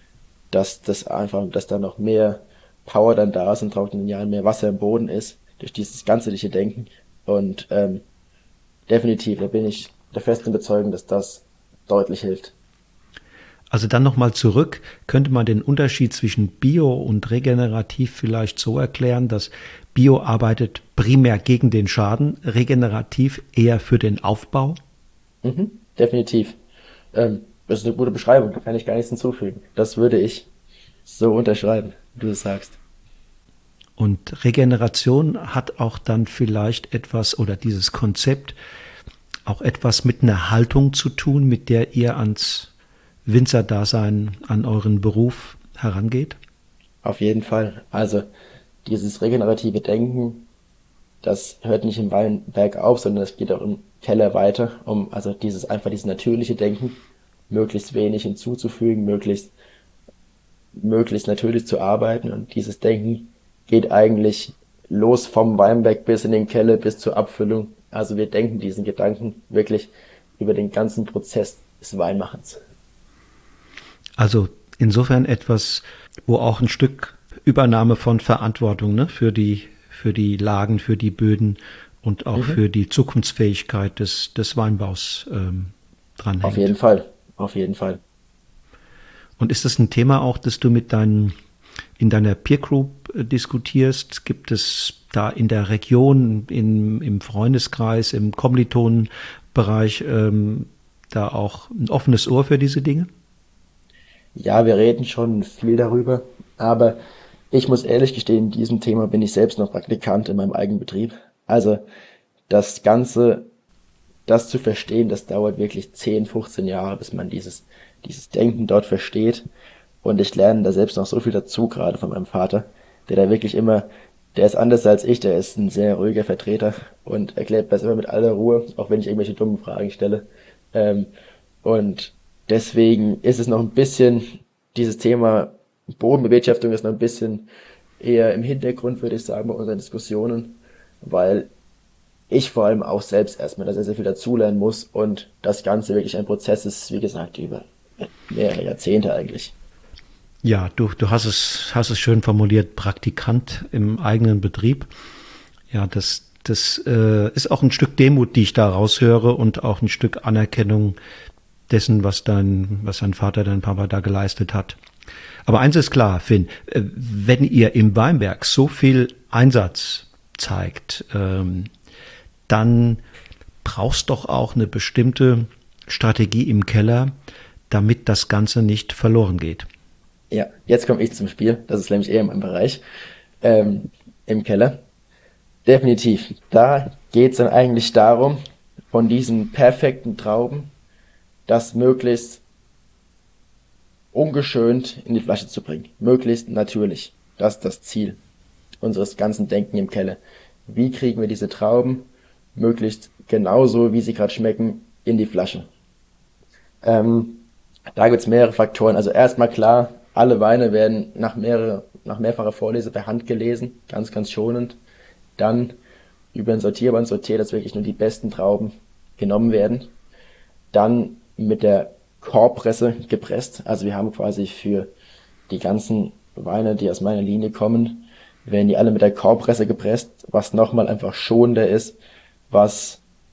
dass da noch mehr Power dann da ist, in trockenen Jahren mehr Wasser im Boden ist, durch dieses ganzheitliche Denken. Und definitiv, da bin ich der festen Überzeugung, dass das deutlich hilft. Also dann nochmal zurück, könnte man den Unterschied zwischen Bio und regenerativ vielleicht so erklären, dass Bio arbeitet primär gegen den Schaden, regenerativ eher für den Aufbau? Mhm, definitiv. Das ist eine gute Beschreibung, da kann ich gar nichts hinzufügen. Das würde ich so unterschreiben, wie du es sagst. Und Regeneration hat auch dann vielleicht etwas oder dieses Konzept auch etwas mit einer Haltung zu tun, mit der ihr ans Winzerdasein, an euren Beruf herangeht? Auf jeden Fall. Also dieses regenerative Denken, das hört nicht im Weinberg auf, sondern es geht auch im Keller weiter, um also dieses natürliche Denken, möglichst wenig hinzuzufügen, möglichst natürlich zu arbeiten. Und dieses Denken geht eigentlich los vom Weinberg bis in den Keller, bis zur Abfüllung. Also wir denken diesen Gedanken wirklich über den ganzen Prozess des Weinmachens. Also insofern etwas, wo auch ein Stück Übernahme von Verantwortung, ne, für die Lagen, für die Böden und auch für die Zukunftsfähigkeit des Weinbaus Auf dranhängt. jeden Fall, auf jeden Fall. Und ist das ein Thema auch, das du in deiner Peer Group diskutierst? Gibt es da in der Region, im Freundeskreis, im Kommilitonenbereich da auch ein offenes Ohr für diese Dinge? Ja, wir reden schon viel darüber, aber ich muss ehrlich gestehen, in diesem Thema bin ich selbst noch Praktikant in meinem eigenen Betrieb. Also das Ganze, das zu verstehen, das dauert wirklich 10, 15 Jahre, bis man dieses Denken dort versteht. Und ich lerne da selbst noch so viel dazu, gerade von meinem Vater, der da wirklich immer, der ist anders als ich, der ist ein sehr ruhiger Vertreter und erklärt das immer mit aller Ruhe, auch wenn ich irgendwelche dummen Fragen stelle. Ähm, und deswegen ist es noch ein bisschen, dieses Thema Bodenbewirtschaftung ist noch ein bisschen eher im Hintergrund, würde ich sagen, bei unseren Diskussionen, weil ich vor allem auch selbst erstmal da sehr, sehr viel dazulernen muss und das Ganze wirklich ein Prozess ist, wie gesagt, über mehrere Jahrzehnte eigentlich. Ja, du hast es schön formuliert, Praktikant im eigenen Betrieb. Ja, das ist auch ein Stück Demut, die ich da raushöre und auch ein Stück Anerkennung dessen, was dein Vater, dein Papa da geleistet hat. Aber eins ist klar, Finn, wenn ihr im Weinberg so viel Einsatz zeigt, dann brauchst doch auch eine bestimmte Strategie im Keller, damit das Ganze nicht verloren geht. Ja, jetzt komme ich zum Spiel. Das ist nämlich eher mein Bereich. Im Keller. Definitiv. Da geht es dann eigentlich darum, von diesen perfekten Trauben das möglichst ungeschönt in die Flasche zu bringen. Möglichst natürlich. Das ist das Ziel unseres ganzen Denken im Keller. Wie kriegen wir diese Trauben möglichst genauso, wie sie gerade schmecken, in die Flasche? Da gibt's mehrere Faktoren. Also erstmal klar, alle Weine werden nach mehrfacher Vorlese per Hand gelesen, ganz, ganz schonend. Dann über ein Sortierband sortiert, dass wirklich nur die besten Trauben genommen werden. Dann mit der Korbpresse gepresst. Also wir haben quasi für die ganzen Weine, die aus meiner Linie kommen, werden die alle mit der Korbpresse gepresst, was nochmal einfach schonender ist, was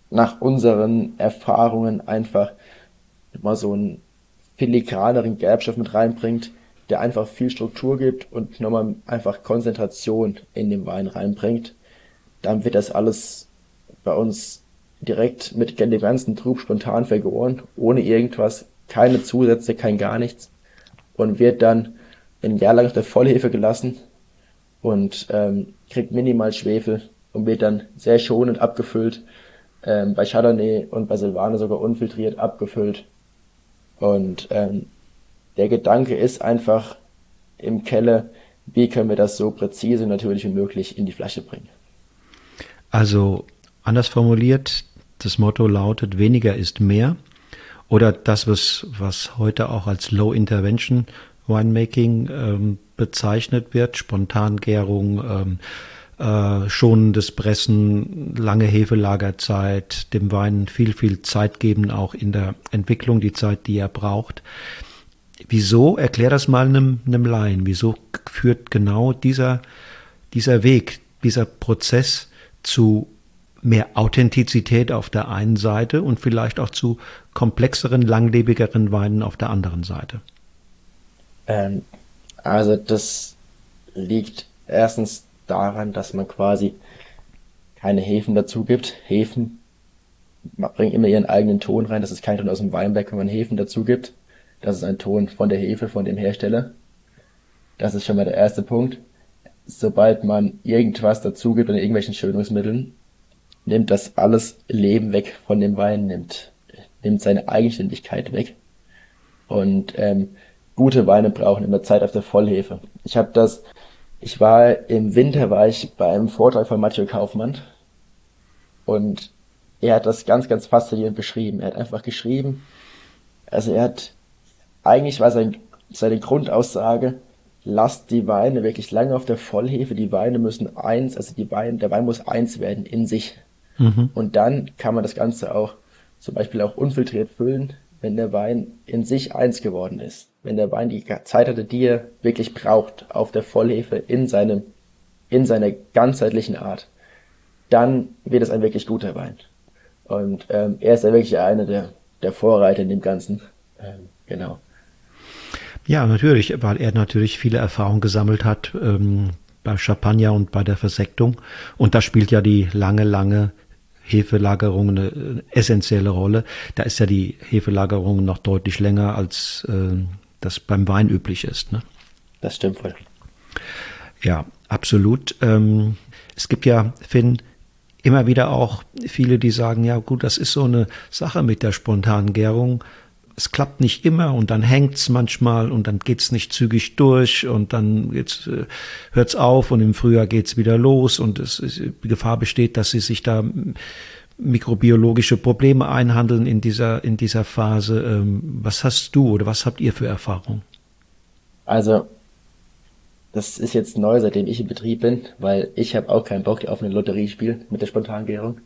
nach unseren Erfahrungen einfach mal so einen filigraneren Gerbstoff mit reinbringt, der einfach viel Struktur gibt und nochmal einfach Konzentration in den Wein reinbringt. Dann wird das alles bei uns direkt mit dem ganzen Trub spontan vergoren, ohne irgendwas, keine Zusätze, kein gar nichts und wird dann ein Jahr lang auf der Vollhefe gelassen und kriegt minimal Schwefel und wird dann sehr schonend abgefüllt, bei Chardonnay und bei Silvaner sogar unfiltriert abgefüllt. Und der Gedanke ist einfach im Keller, wie können wir das so präzise und natürlich wie möglich in die Flasche bringen. Also anders formuliert, das Motto lautet, weniger ist mehr. Oder das, was heute auch als Low Intervention Winemaking bezeichnet wird, Spontangärung, schonendes Pressen, lange Hefelagerzeit, dem Wein viel Zeit geben, auch in der Entwicklung, die Zeit, die er braucht. Wieso, erklär das mal einem Laien, wieso führt genau dieser Weg, dieser Prozess zu mehr Authentizität auf der einen Seite und vielleicht auch zu komplexeren, langlebigeren Weinen auf der anderen Seite? Ähm, also das liegt erstens daran, dass man quasi keine Hefen dazu gibt. Hefen bringen immer ihren eigenen Ton rein. Das ist kein Ton aus dem Weinberg, wenn man Hefen dazu gibt. Das ist ein Ton von der Hefe, von dem Hersteller. Das ist schon mal der erste Punkt. Sobald man irgendwas dazu gibt an irgendwelchen Schönungsmitteln, nimmt das alles Leben weg von dem Wein, nimmt seine Eigenständigkeit weg. Und gute Weine brauchen immer Zeit auf der Vollhefe. Im Winter war ich bei einem Vortrag von Mathieu Kaufmann und er hat das ganz faszinierend beschrieben. Er hat einfach geschrieben, also eigentlich war seine Grundaussage, lasst die Weine wirklich lange auf der Vollhefe, die Weine müssen der Wein muss eins werden in sich. Und dann kann man das Ganze auch zum Beispiel auch unfiltriert füllen, wenn der Wein in sich eins geworden ist. Wenn der Wein die Zeit hatte, die er wirklich braucht, auf der Vollhefe in seiner ganzheitlichen Art, dann wird es ein wirklich guter Wein. Und er ist ja wirklich einer der Vorreiter in dem Ganzen. Genau. Ja, natürlich, weil er natürlich viele Erfahrungen gesammelt hat bei Champagner und bei der Versektung. Und da spielt ja die lange Hefelagerung eine essentielle Rolle. Da ist ja die Hefelagerung noch deutlich länger, als das beim Wein üblich ist. Ne? Das stimmt wohl. Ja, absolut. Es gibt ja, Finn, immer wieder auch viele, die sagen, ja gut, das ist so eine Sache mit der spontanen Gärung. Es klappt nicht immer und dann hängt's manchmal und dann geht's nicht zügig durch und dann hört's auf und im Frühjahr geht's wieder los und die Gefahr besteht, dass sie sich da mikrobiologische Probleme einhandeln in dieser Phase. Was hast du oder was habt ihr für Erfahrungen? Also, das ist jetzt neu, seitdem ich in Betrieb bin, weil ich habe auch keinen Bock auf eine Lotteriespiel mit der Spontangärung.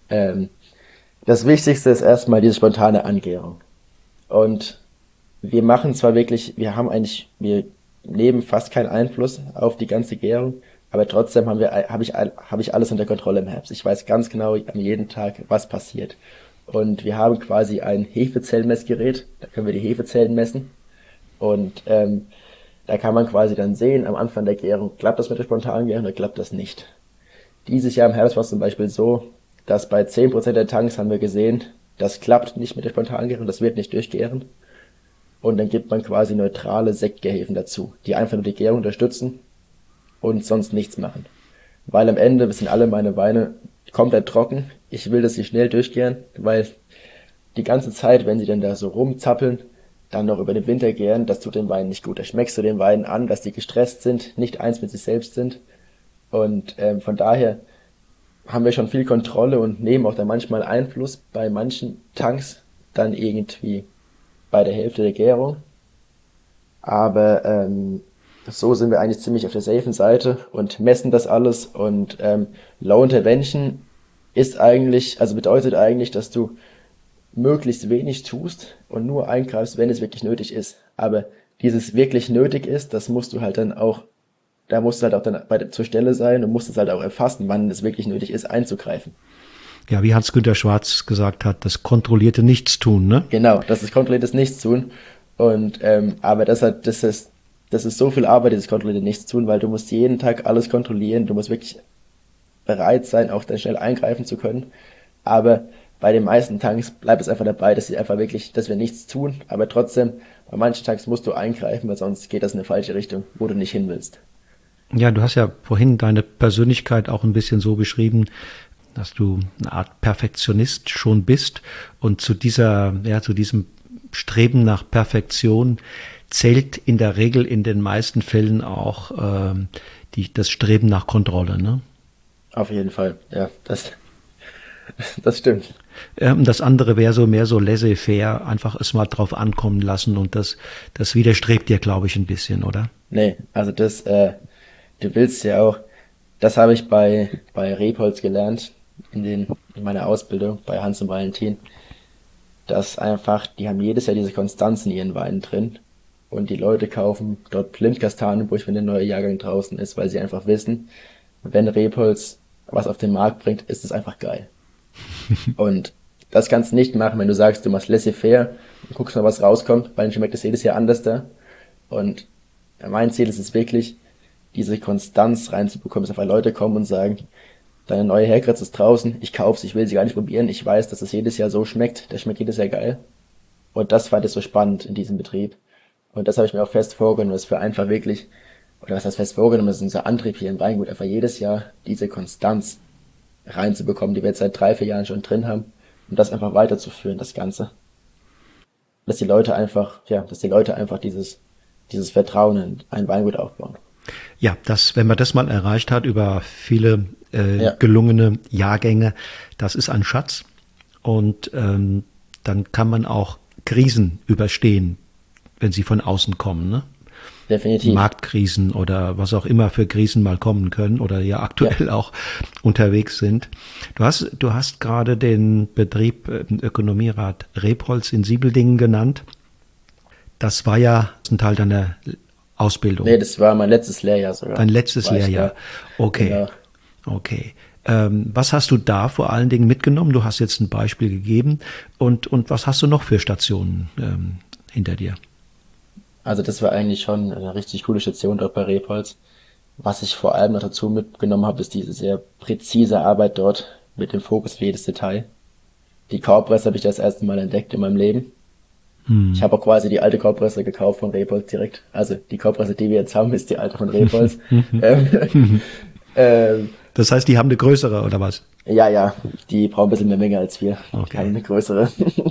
Das Wichtigste ist erstmal diese spontane Angärung. Und wir machen zwar wirklich, wir nehmen fast keinen Einfluss auf die ganze Gärung, aber trotzdem habe ich alles unter Kontrolle im Herbst. Ich weiß ganz genau an jedem Tag, was passiert. Und wir haben quasi ein Hefezellenmessgerät, da können wir die Hefezellen messen. Und da kann man quasi dann sehen, am Anfang der Gärung, klappt das mit der spontanen Gärung oder klappt das nicht. Dieses Jahr im Herbst war es zum Beispiel so, dass bei 10% der Tanks haben wir gesehen, das klappt nicht mit der spontanen Gärung, das wird nicht durchgären. Und dann gibt man quasi neutrale Sektgärhefen dazu, die einfach nur die Gärung unterstützen und sonst nichts machen. Weil am Ende sind alle meine Weine komplett trocken. Ich will, dass sie schnell durchgären, weil die ganze Zeit, wenn sie dann da so rumzappeln, dann noch über den Winter gären, das tut den Wein nicht gut. Da schmeckst du den Weinen an, dass die gestresst sind, nicht eins mit sich selbst sind. Und von daher haben wir schon viel Kontrolle und nehmen auch dann manchmal Einfluss bei manchen Tanks dann irgendwie bei der Hälfte der Gärung. Aber so sind wir eigentlich ziemlich auf der safen Seite und messen das alles. Und Low Intervention bedeutet eigentlich, dass du möglichst wenig tust und nur eingreifst, wenn es wirklich nötig ist. Aber dieses wirklich nötig ist, das musst du halt dann auch, da musst du halt auch dann zur Stelle sein und musst es halt auch erfassen, wann es wirklich nötig ist, einzugreifen. Ja, wie Hans-Günter Schwarz gesagt hat, das kontrollierte Nichtstun, ne? Genau, das ist kontrolliertes Nichtstun. Und aber das ist so viel Arbeit, dieses kontrollierte Nichtstun, weil du musst jeden Tag alles kontrollieren. Du musst wirklich bereit sein, auch dann schnell eingreifen zu können. Aber bei den meisten Tanks bleibt es einfach dabei, dass sie einfach wirklich, dass wir nichts tun. Aber trotzdem, bei manchen Tanks musst du eingreifen, weil sonst geht das in eine falsche Richtung, wo du nicht hin willst. Ja, du hast ja vorhin deine Persönlichkeit auch ein bisschen so beschrieben, dass du eine Art Perfektionist schon bist und zu diesem Streben nach Perfektion zählt in der Regel in den meisten Fällen auch das Streben nach Kontrolle, ne? Auf jeden Fall, ja, das stimmt. Das andere wäre so mehr so laissez-faire, einfach es mal drauf ankommen lassen und das widerstrebt dir, glaube ich, ein bisschen, oder? Nee, also du willst ja auch, das habe ich bei Rebholz gelernt, in meiner Ausbildung bei Hans und Valentin, dass einfach, die haben jedes Jahr diese Konstanz in ihren Weinen drin und die Leute kaufen dort blind Kastanienburg, wenn der neue Jahrgang draußen ist, weil sie einfach wissen, wenn Rebholz was auf den Markt bringt, ist es einfach geil. Und das kannst du nicht machen, wenn du sagst, du machst laissez-faire und guckst mal, was rauskommt, weil dann schmeckt es jedes Jahr anders da. Und mein Ziel ist es wirklich, diese Konstanz reinzubekommen, dass einfach Leute kommen und sagen, deine neue Herkratz ist draußen, ich kauf's, ich will sie gar nicht probieren, ich weiß, dass es jedes Jahr so schmeckt, der schmeckt jedes Jahr geil. Und das fand ich so spannend in diesem Betrieb. Und das habe ich mir auch fest vorgenommen, dass wir einfach wirklich, oder was heißt fest vorgenommen, das ist unser Antrieb hier im Weingut, einfach jedes Jahr diese Konstanz reinzubekommen, die wir jetzt seit 3, 4 Jahren schon drin haben, und das einfach weiterzuführen, das Ganze. Dass die Leute einfach dieses Vertrauen in ein Weingut aufbauen. Ja, wenn man das mal erreicht hat über viele Ja, gelungene Jahrgänge, das ist ein Schatz. Und dann kann man auch Krisen überstehen, wenn sie von außen kommen, ne? definitiv. Marktkrisen oder was auch immer für Krisen mal kommen können oder ja Ja, aktuell auch unterwegs sind. Du hast gerade den Betrieb Ökonomierat Rebholz in Siebeldingen genannt. Das war ja ein Teil deiner Ausbildung, nee, das war mein letztes Lehrjahr sogar. dein letztes War ich Lehrjahr. da. Okay, Genau. okay. Was hast du da vor allen Dingen mitgenommen? Du hast jetzt ein Beispiel gegeben. Und was hast du noch für Stationen hinter dir? Also das war eigentlich schon eine richtig coole Station dort bei Rebholz. Was ich vor allem noch dazu mitgenommen habe, ist diese sehr präzise Arbeit dort mit dem Fokus auf jedes Detail. Die Korbpresse habe ich das erste Mal entdeckt in meinem Leben. Ich Hm. habe auch quasi die alte Korbpresse gekauft von Rebholz direkt. Also die Korbpresse, die wir jetzt haben, ist die alte von Rebholz. Ähm, ähm, Das heißt, die haben eine größere oder was? ja, ja, die brauchen ein bisschen mehr Menge als wir. Die haben Okay. eine größere.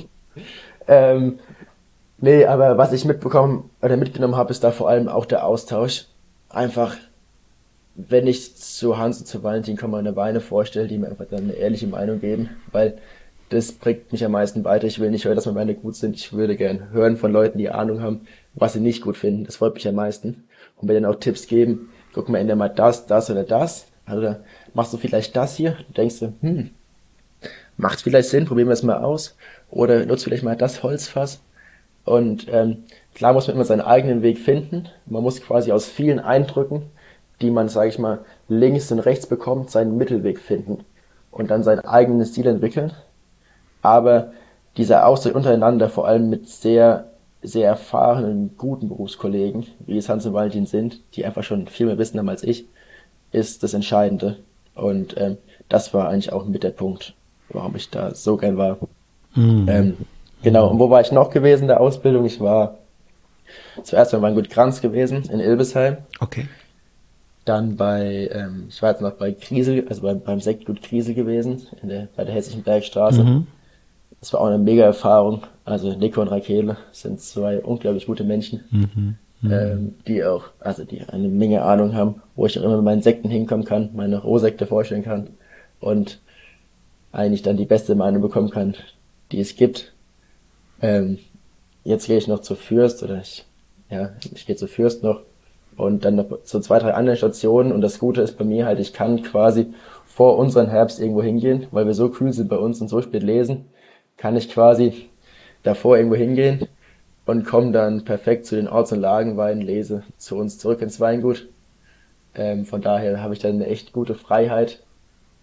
ähm, Nee, aber was ich mitbekommen oder mitgenommen habe, ist da vor allem auch der Austausch. Einfach, wenn ich zu Hans und zu Valentin komme, meine Weine vorstelle, die mir einfach dann eine ehrliche Meinung geben, weil das bringt mich am meisten weiter. Ich will nicht hören, dass meine Weine gut sind. Ich würde gern hören von Leuten, die Ahnung haben, was sie nicht gut finden. Das freut mich am meisten. Und mir dann auch Tipps geben. Guck mal, ändere mal das oder das. Also machst du vielleicht das hier. Du denkst du, macht vielleicht Sinn, probieren wir es mal aus. Oder nutzt vielleicht mal das Holzfass. Und klar muss man immer seinen eigenen Weg finden. Man muss quasi aus vielen Eindrücken, die man, sage ich mal, links und rechts bekommt, seinen Mittelweg finden und dann seinen eigenen Stil entwickeln. Aber dieser Austausch untereinander, vor allem mit sehr, sehr erfahrenen, guten Berufskollegen, wie es Hans und Valentin sind, die einfach schon viel mehr Wissen haben als ich, ist das Entscheidende. Und das war eigentlich auch mit der Punkt, warum ich da so gern war. Hm. Ähm, genau, und wo war ich noch gewesen in der Ausbildung? Ich war zuerst bei Weingut Kranz gewesen in Ilbesheim, Okay. dann ich war jetzt noch bei Kriesel, also beim Sektgut Kriesel gewesen, bei der Hessischen Bergstraße. Mhm. Das war auch eine mega Erfahrung. Also Nico und Rakele sind zwei unglaublich gute Menschen, Mhm. Mhm. die eine Menge Ahnung haben, wo ich auch immer mit meinen Sekten hinkommen kann, meine Rohsekte vorstellen kann und eigentlich dann die beste Meinung bekommen kann, die es gibt. Ähm, Jetzt gehe ich noch zur Fürst ich gehe zur Fürst noch und dann noch zu 2, 3 anderen Stationen und das Gute ist bei mir halt, ich kann quasi vor unseren Herbst irgendwo hingehen, weil wir so kühl sind bei uns und so spät lesen, kann ich quasi davor irgendwo hingehen und komme dann perfekt zu den Orts- und Lagenweinen, lese zu uns zurück ins Weingut. Von daher habe ich dann eine echt gute Freiheit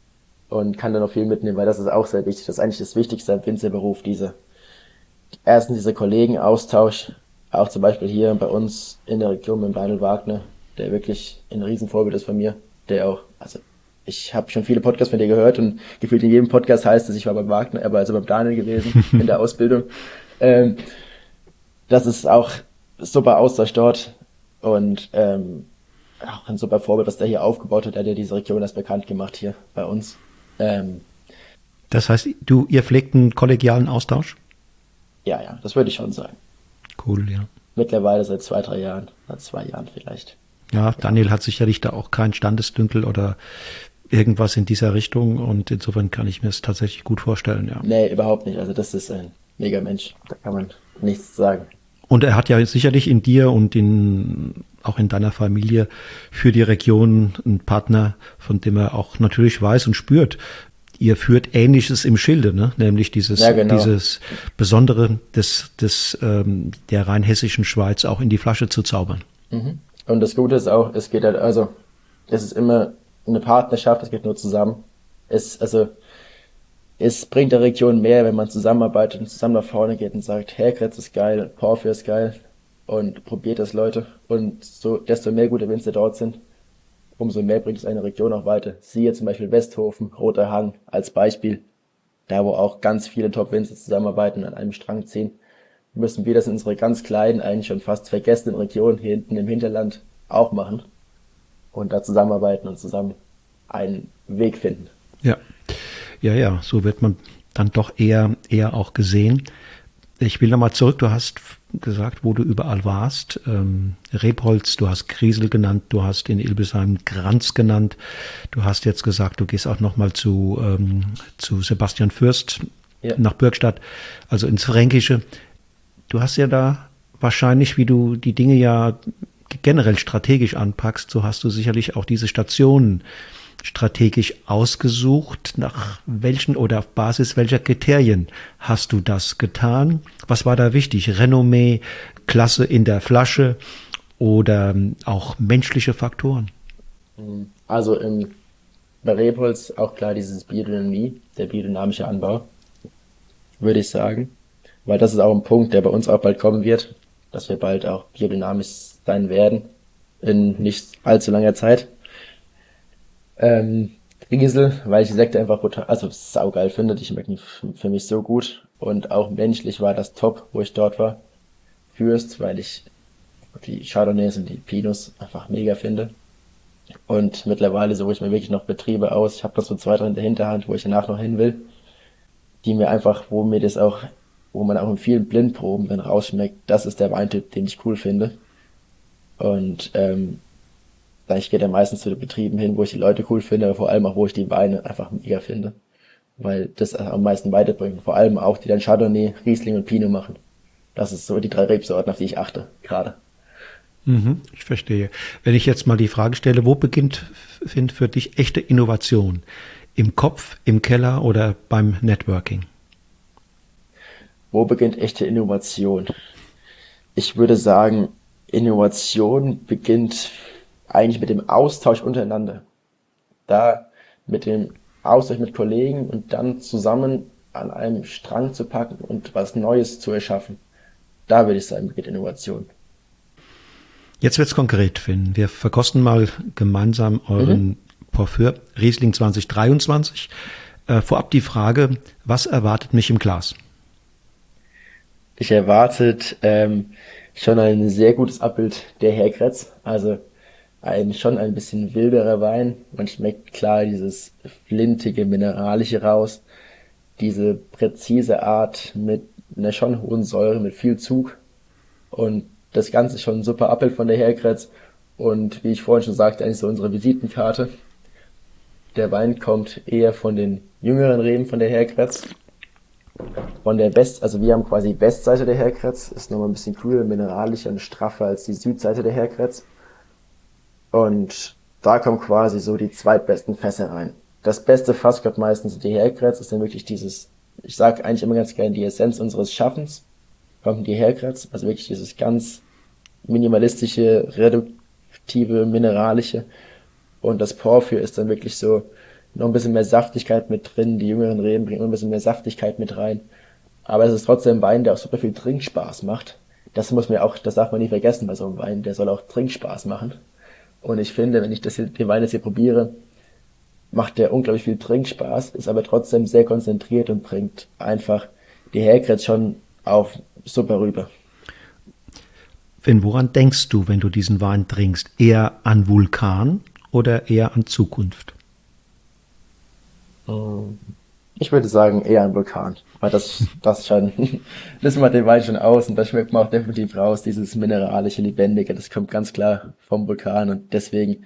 und kann dann auch viel mitnehmen, weil das ist auch sehr wichtig. Das ist eigentlich das Wichtigste im Winzerberuf, erstens dieser Kollegenaustausch, auch zum Beispiel hier bei uns in der Region mit Daniel Wagner, der wirklich ein Riesenvorbild ist von mir, der auch, also ich habe schon viele Podcasts von dir gehört und gefühlt in jedem Podcast heißt es, ich war beim Wagner, aber also beim Daniel gewesen in der Ausbildung. Ähm, Das ist auch super Austausch dort und auch ein super Vorbild, was der hier aufgebaut hat. Der hat ja diese Region erst bekannt gemacht hier bei uns. Ähm, Das heißt, ihr pflegt einen kollegialen Austausch? ja, ja, das würde ich schon sagen. Cool, ja. Mittlerweile seit 2, 3 Jahren, seit 2 Jahren vielleicht. Ja, Daniel hat sicherlich da auch kein Standesdünkel oder irgendwas in dieser Richtung und insofern kann ich mir es tatsächlich gut vorstellen, ja. Nee, überhaupt nicht. Also das ist ein mega Mensch. Da kann man nichts sagen. Und er hat ja sicherlich in dir und auch in deiner Familie für die Region einen Partner, von dem er auch natürlich weiß und spürt. Ihr führt Ähnliches im Schilde, ne? Nämlich Ja, genau. dieses Besondere der rheinhessischen Schweiz auch in die Flasche zu zaubern. Mhm. Und das Gute ist auch, es geht halt, also, es ist immer eine Partnerschaft, es geht nur zusammen. Es bringt der Region mehr, wenn man zusammenarbeitet und zusammen nach vorne geht und sagt, Herkretz ist geil, Porphyr ist geil und probiert das, Leute. Und so, desto mehr gute Winzer dort sind, umso mehr bringt es eine Region auch weiter. Siehe zum Beispiel Westhofen, Roter Hang als Beispiel, da wo auch ganz viele Top-Winzer zusammenarbeiten, an einem Strang ziehen, müssen wir das in unserer ganz kleinen, eigentlich schon fast vergessenen Region hier hinten im Hinterland auch machen und da zusammenarbeiten und zusammen einen Weg finden. Ja. Ja, ja, so wird man dann doch eher auch gesehen. Ich will nochmal zurück, du hast gesagt, wo du überall warst. Rebholz, du hast Griesel genannt, du hast in Ilbesheim Granz genannt. Du hast jetzt gesagt, du gehst auch nochmal zu Sebastian Fürst Ja. nach Bürgstadt, also ins Fränkische. Du hast ja da wahrscheinlich, wie du die Dinge ja generell strategisch anpackst, so hast du sicherlich auch diese Stationen strategisch ausgesucht? Nach welchen oder auf Basis welcher Kriterien hast du das getan? Was war da wichtig? Renommee, Klasse in der Flasche oder auch menschliche Faktoren? Also bei Rebholz auch klar dieses Biodynamie, der biodynamische Anbau, würde ich sagen. Weil das ist auch ein Punkt, der bei uns auch bald kommen wird, dass wir bald auch biodynamisch sein werden, in nicht allzu langer Zeit. Riesel, weil ich die Sekte einfach brutal, also saugeil finde. Die schmecken für mich so gut. Und auch menschlich war das top, wo ich dort war. Fürst, weil ich die Chardonnays und die Pinots einfach mega finde. Und mittlerweile suche ich mir wirklich noch Betriebe aus. Ich habe das so 2, 3 in der Hinterhand, wo ich danach noch hin will, die mir einfach, wo man auch in vielen Blindproben dann rausschmeckt, das ist der Weintyp, den ich cool finde. Und ich gehe dann meistens zu den Betrieben hin, wo ich die Leute cool finde, aber vor allem auch, wo ich die Weine einfach mega finde. Weil das am meisten weiterbringt. Vor allem auch, die dann Chardonnay, Riesling und Pinot machen. Das ist so die 3 Rebsorten, auf die ich achte, gerade. Ich verstehe. Wenn ich jetzt mal die Frage stelle, wo beginnt für dich echte Innovation? Im Kopf, im Keller oder beim Networking? Wo beginnt echte Innovation? Ich würde sagen, Innovation beginnt eigentlich mit dem Austausch untereinander. Da mit dem Austausch mit Kollegen und dann zusammen an einem Strang zu packen und was Neues zu erschaffen. Da würde ich sagen, beginnt Innovation. Jetzt wird's konkret, Finn. Wir verkosten mal gemeinsam euren Porphyr Riesling 2023. Vorab die Frage, was erwartet mich im Glas? Ich erwartet schon ein sehr gutes Abbild der Herkretz. Also schon ein bisschen wilderer Wein. Man schmeckt klar dieses flintige, mineralische raus. Diese präzise Art mit einer schon hohen Säure, mit viel Zug. Und das Ganze ist schon ein super Abbild von der Herkretz. Und wie ich vorhin schon sagte, eigentlich so unsere Visitenkarte. Der Wein kommt eher von den jüngeren Reben von der Herkretz. Also wir haben quasi die Westseite der Herkretz, ist nochmal ein bisschen kühler, mineralischer und straffer als die Südseite der Herkretz. Und da kommen quasi so die zweitbesten Fässer rein. Das beste Fass kommt meistens die Herkretz, ist dann wirklich ich sage eigentlich immer ganz gerne, die Essenz unseres Schaffens kommt in die Herkretz, also wirklich dieses ganz minimalistische, reduktive, mineralische. Und das Porphyr ist dann wirklich so noch ein bisschen mehr Saftigkeit mit drin. Die jüngeren Reben bringen noch ein bisschen mehr Saftigkeit mit rein. Aber es ist trotzdem ein Wein, der auch super viel Trinkspaß macht. Das darf man nie vergessen bei so einem Wein. Der soll auch Trinkspaß machen. Und ich finde, wenn ich den Wein jetzt hier probiere, macht der unglaublich viel Trinkspaß, ist aber trotzdem sehr konzentriert und bringt einfach die Herkretz schon auf super rüber. Woran denkst du, wenn du diesen Wein trinkst? Eher an Vulkan oder eher an Zukunft? Ich würde sagen, eher ein Vulkan. Weil das macht den Wein schon aus und das schmeckt man auch definitiv raus, dieses mineralische, lebendige, das kommt ganz klar vom Vulkan und deswegen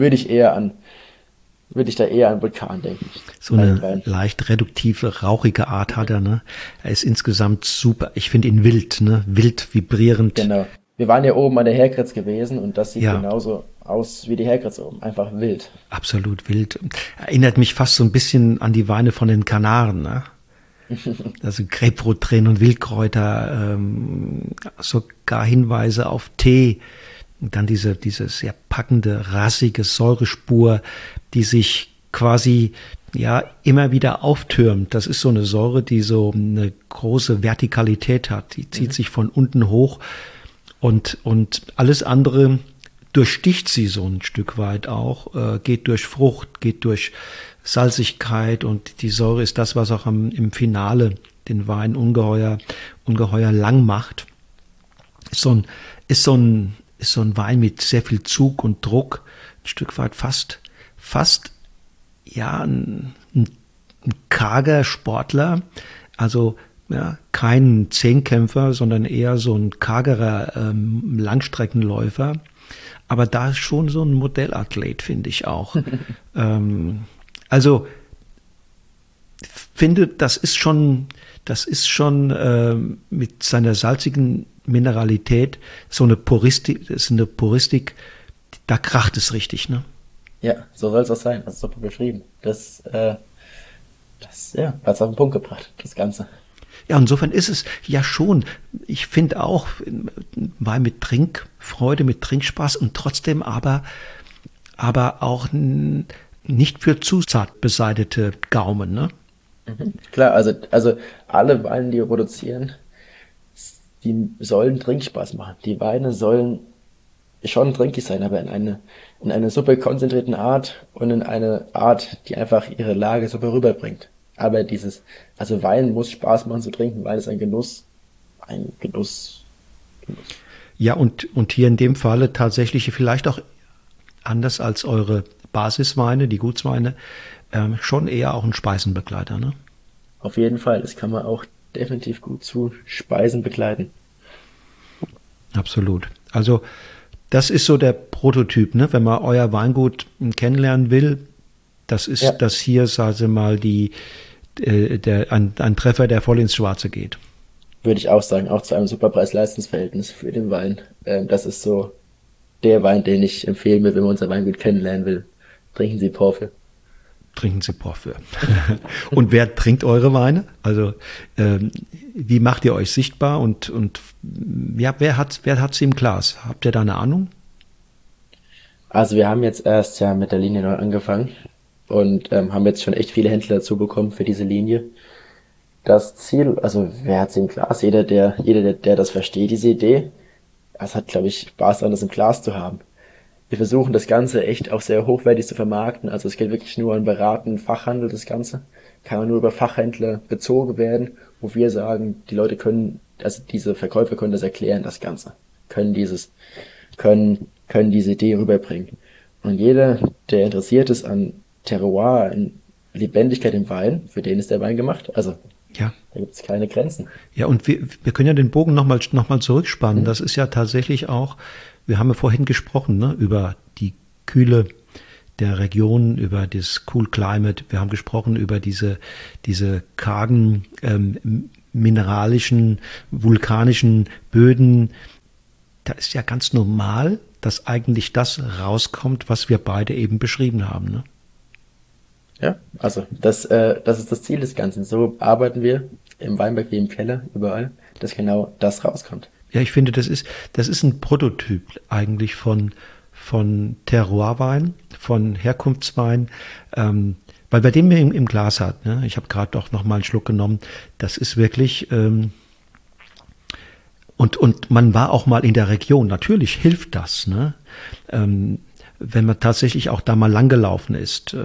würde ich da eher an Vulkan denken. So eine leicht reduktive, rauchige Art hat er, ne? Er ist insgesamt super. Ich finde ihn wild, ne? Wild, vibrierend. Genau. Wir waren ja oben an der Herkretz gewesen und das sieht genauso aus wie die Herkretz oben. Einfach wild. Absolut wild. Erinnert mich fast so ein bisschen an die Weine von den Kanaren, ne? Also Grapefruit drin und Wildkräuter, sogar Hinweise auf Tee. Und dann diese sehr packende, rassige Säurespur, die sich quasi immer wieder auftürmt. Das ist so eine Säure, die so eine große Vertikalität hat. Die zieht sich von unten hoch und alles andere durchsticht sie so ein Stück weit auch, geht durch Frucht, geht durch Salzigkeit und die Säure ist das, was auch im Finale den Wein ungeheuer lang macht. Ist so ein Wein mit sehr viel Zug und Druck, ein Stück weit fast ein karger Sportler, also kein Zehnkämpfer, sondern eher so ein kargerer Langstreckenläufer, aber da ist schon so ein Modellathlet, finde ich auch. Also finde, das ist schon mit seiner salzigen Mineralität so eine Puristik, da kracht es richtig, ne? Ja, so soll es auch sein. Also super beschrieben. Das hat es auf den Punkt gebracht, das Ganze. Ja, insofern ist es ja schon, ich finde auch, Wein mit Trinkfreude, mit Trinkspaß und trotzdem aber auch nicht für zu zart beseitete Gaumen, ne? Klar, also alle Weine, die wir produzieren, die sollen Trinkspaß machen. Die Weine sollen schon trinkig sein, aber in einer super konzentrierten Art und in eine Art, die einfach ihre Lage super rüberbringt. Aber also Wein muss Spaß machen zu trinken, Wein ist ein Genuss. Ja, und hier in dem Falle tatsächlich vielleicht auch anders als eure Basisweine, die Gutsweine, schon eher auch ein Speisenbegleiter, ne? Auf jeden Fall, das kann man auch definitiv gut zu Speisen begleiten. Absolut. Also das ist so der Prototyp, ne? Wenn man euer Weingut kennenlernen will, das ist das hier, sagen Sie mal, ein Treffer, der voll ins Schwarze geht. Würde ich auch sagen, auch zu einem super Preis-Leistungs-Verhältnis für den Wein. Das ist so der Wein, den ich empfehlen will, wenn man unser Weingut kennenlernen will. Trinken Sie Porphyr. Trinken Sie Porphyr. Und wer trinkt eure Weine? Also wie macht ihr euch sichtbar und wer hat sie im Glas? Habt ihr da eine Ahnung? Also wir haben jetzt erst mit der Linie neu angefangen und haben jetzt schon echt viele Händler dazu bekommen für diese Linie. Das Ziel, also wer hat sie im Glas? Jeder, der das versteht, diese Idee, es hat, glaube ich, Spaß daran, das im Glas zu haben. Wir versuchen das Ganze echt auch sehr hochwertig zu vermarkten. Also es geht wirklich nur an beratenden Fachhandel, das Ganze. Kann man nur über Fachhändler bezogen werden, wo wir sagen, die Leute diese Verkäufer können das erklären, das Ganze. Können diese Idee rüberbringen. Und jeder, der interessiert ist an Terroir, an Lebendigkeit im Wein, für den ist der Wein gemacht. Also da gibt es keine Grenzen. Ja, und wir können ja den Bogen nochmal zurückspannen. Das ist ja tatsächlich auch, wir haben ja vorhin gesprochen, ne, über die Kühle der Region, über das Cool Climate. Wir haben gesprochen über diese kargen, mineralischen, vulkanischen Böden. Da ist ja ganz normal, dass eigentlich das rauskommt, was wir beide eben beschrieben haben, ne? Ja, also das ist das Ziel des Ganzen. So arbeiten wir im Weinberg wie im Keller, überall, dass genau das rauskommt. Ja, ich finde, das ist ein Prototyp eigentlich von Terroirwein, von Herkunftswein, weil Weil bei dem im Glas hat, ne, ich habe gerade auch noch mal einen Schluck genommen, das ist wirklich, und man war auch mal in der Region, natürlich hilft das, ne? Wenn man tatsächlich auch da mal langgelaufen ist,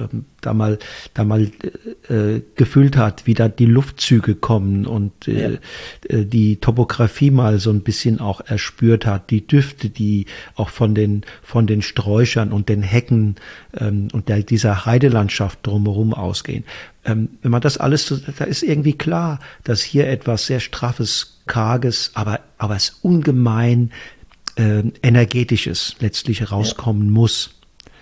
gefühlt hat, wie da die Luftzüge kommen und die Topografie mal so ein bisschen auch erspürt hat, die Düfte, die auch von den Sträuchern und den Hecken dieser Heidelandschaft drumherum ausgehen. Wenn man das alles, da ist irgendwie klar, dass hier etwas sehr Straffes, Karges, aber es ungemein Energetisches letztlich rauskommen muss.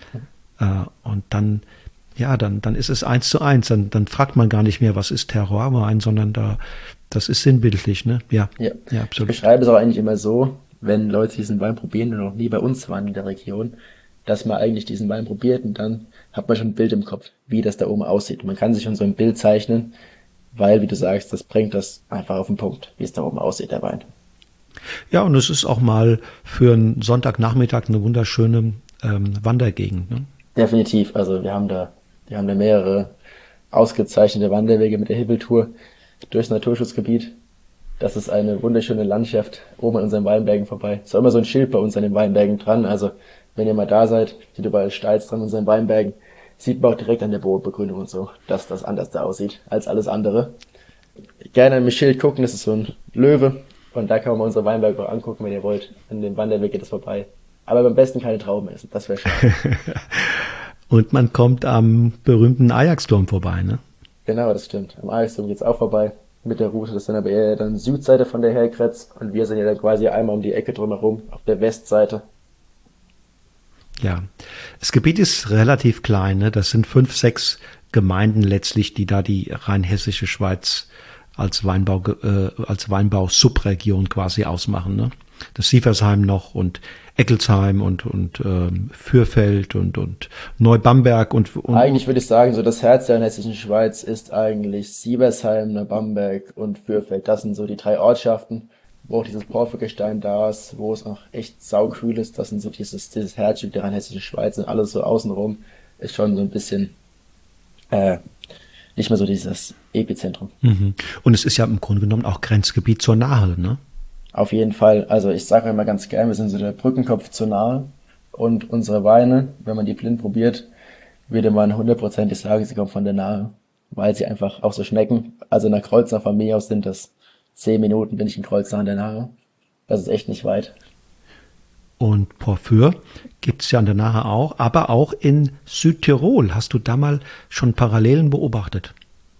Und dann, dann ist es 1:1. Dann fragt man gar nicht mehr, was ist Terroirwein, sondern das ist sinnbildlich, ne? Ja, absolut. Ich beschreibe es auch eigentlich immer so, wenn Leute diesen Wein probieren und noch nie bei uns waren in der Region, dass man eigentlich diesen Wein probiert und dann hat man schon ein Bild im Kopf, wie das da oben aussieht. Man kann sich schon so ein Bild zeichnen, weil, wie du sagst, das bringt das einfach auf den Punkt, wie es da oben aussieht, der Wein. Ja, und es ist auch mal für einen Sonntagnachmittag eine wunderschöne Wandergegend, ne? Definitiv. Also wir haben da mehrere ausgezeichnete Wanderwege mit der Hibbeltour durchs Naturschutzgebiet. Das ist eine wunderschöne Landschaft oben an unseren Weinbergen vorbei. Ist auch immer so ein Schild bei uns an den Weinbergen dran. Also wenn ihr mal da seid, steht überall Steils dran an unseren Weinbergen. Sieht man auch direkt an der Bodenbegrünung und so, dass das anders da aussieht als alles andere. Gerne an dem Schild gucken, das ist so ein Löwe. Und da kann man mal unsere Weinberge auch angucken, wenn ihr wollt. An dem Wanderweg geht das vorbei. Aber am besten keine Trauben essen, das wäre schade. Und man kommt am berühmten Ajaxturm vorbei, ne? Genau, das stimmt. Am Ajaxturm geht's auch vorbei mit der Route. Das ist dann aber eher dann Südseite von der Herkretz. Und wir sind ja dann quasi einmal um die Ecke drumherum, auf der Westseite. Ja, das Gebiet ist relativ klein, ne? Das sind 5, 6 Gemeinden letztlich, die da die rheinhessische Schweiz als Weinbau-Subregion quasi ausmachen, ne? Das Sieversheim noch und Eckelsheim und Fürfeld und Neubamberg und Eigentlich würde ich sagen, so das Herz der hessischen Schweiz ist eigentlich Sieversheim, Neubamberg und Fürfeld. Das sind so die 3 Ortschaften, wo auch dieses Porphyr-Gestein da ist, wo es auch echt saukühl ist. Das sind so dieses Herzstück der rheinhessischen Schweiz und alles so außenrum ist schon so ein bisschen nicht mehr so dieses Epizentrum. Mhm. Und es ist ja im Grunde genommen auch Grenzgebiet zur Nahe, ne? Auf jeden Fall. Also ich sage immer ganz gern, wir sind so der Brückenkopf zur Nahe. Und unsere Weine, wenn man die blind probiert, würde man 100% sagen, sie kommen von der Nahe. Weil sie einfach auch so schmecken. Also nach Kreuznach von mir aus sind das 10 Minuten, bin ich in Kreuznach an der Nahe. Das ist echt nicht weit. Und Porphyr gibt's ja an der Nahe auch, aber auch in Südtirol. Hast du da mal schon Parallelen beobachtet?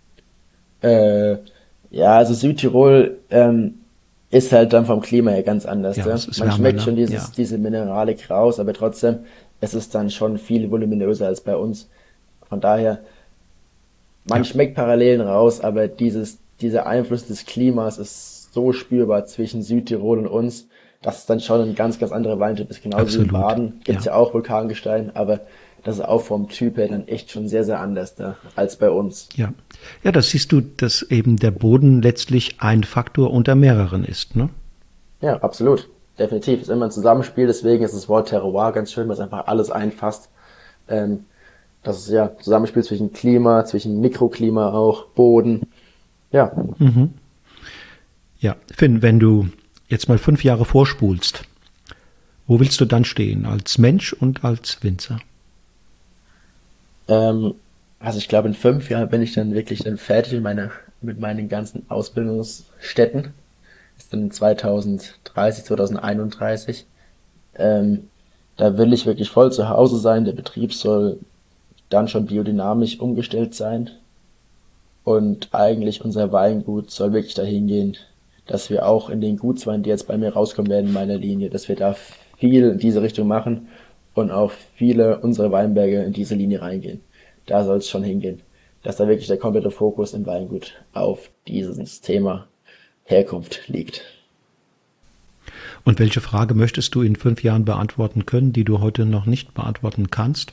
Ja, also Südtirol ist halt dann vom Klima her ganz anders. Ja, Ja? es ist Man wärmer, schmeckt ne? schon Ja. diese Mineralik raus, aber trotzdem, es ist dann schon viel voluminöser als bei uns. Von daher, man Ja, schmeckt Parallelen raus, aber dieser Einfluss des Klimas ist so spürbar zwischen Südtirol und uns, dass es dann schon ein ganz, ganz anderer Weintyp ist. Genauso wie in absolut. Baden gibt's Ja. ja auch Vulkangestein, aber das ist auch vom Typ her dann echt schon sehr, sehr anders da als bei uns. Ja. Ja, das siehst du, dass eben der Boden letztlich ein Faktor unter mehreren ist, ne? Ja, absolut. Definitiv. Ist immer ein Zusammenspiel, deswegen ist das Wort Terroir ganz schön, weil es einfach alles einfasst. Ähm, Das ist ja Zusammenspiel zwischen Klima, zwischen Mikroklima auch, Boden. Ja, Ja. Finn, wenn du jetzt mal 5 Jahre vorspulst, wo willst du dann stehen? Als Mensch und als Winzer? also ich glaube, in 5 Jahren bin ich dann wirklich dann fertig mit meinen ganzen Ausbildungsstätten. Ist dann 2030, 2031. Ähm, Da will ich wirklich voll zu Hause sein. Der Betrieb soll dann schon biodynamisch umgestellt sein. Und eigentlich unser Weingut soll wirklich dahin gehen, dass wir auch in den Gutsweinen, die jetzt bei mir rauskommen werden in meiner Linie, dass wir da viel in diese Richtung machen und auch viele unserer Weinberge in diese Linie reingehen. Da soll es schon hingehen. Dass da wirklich der komplette Fokus im Weingut auf dieses Thema Herkunft liegt. Und welche Frage möchtest du in 5 Jahren beantworten können, die du heute noch nicht beantworten kannst?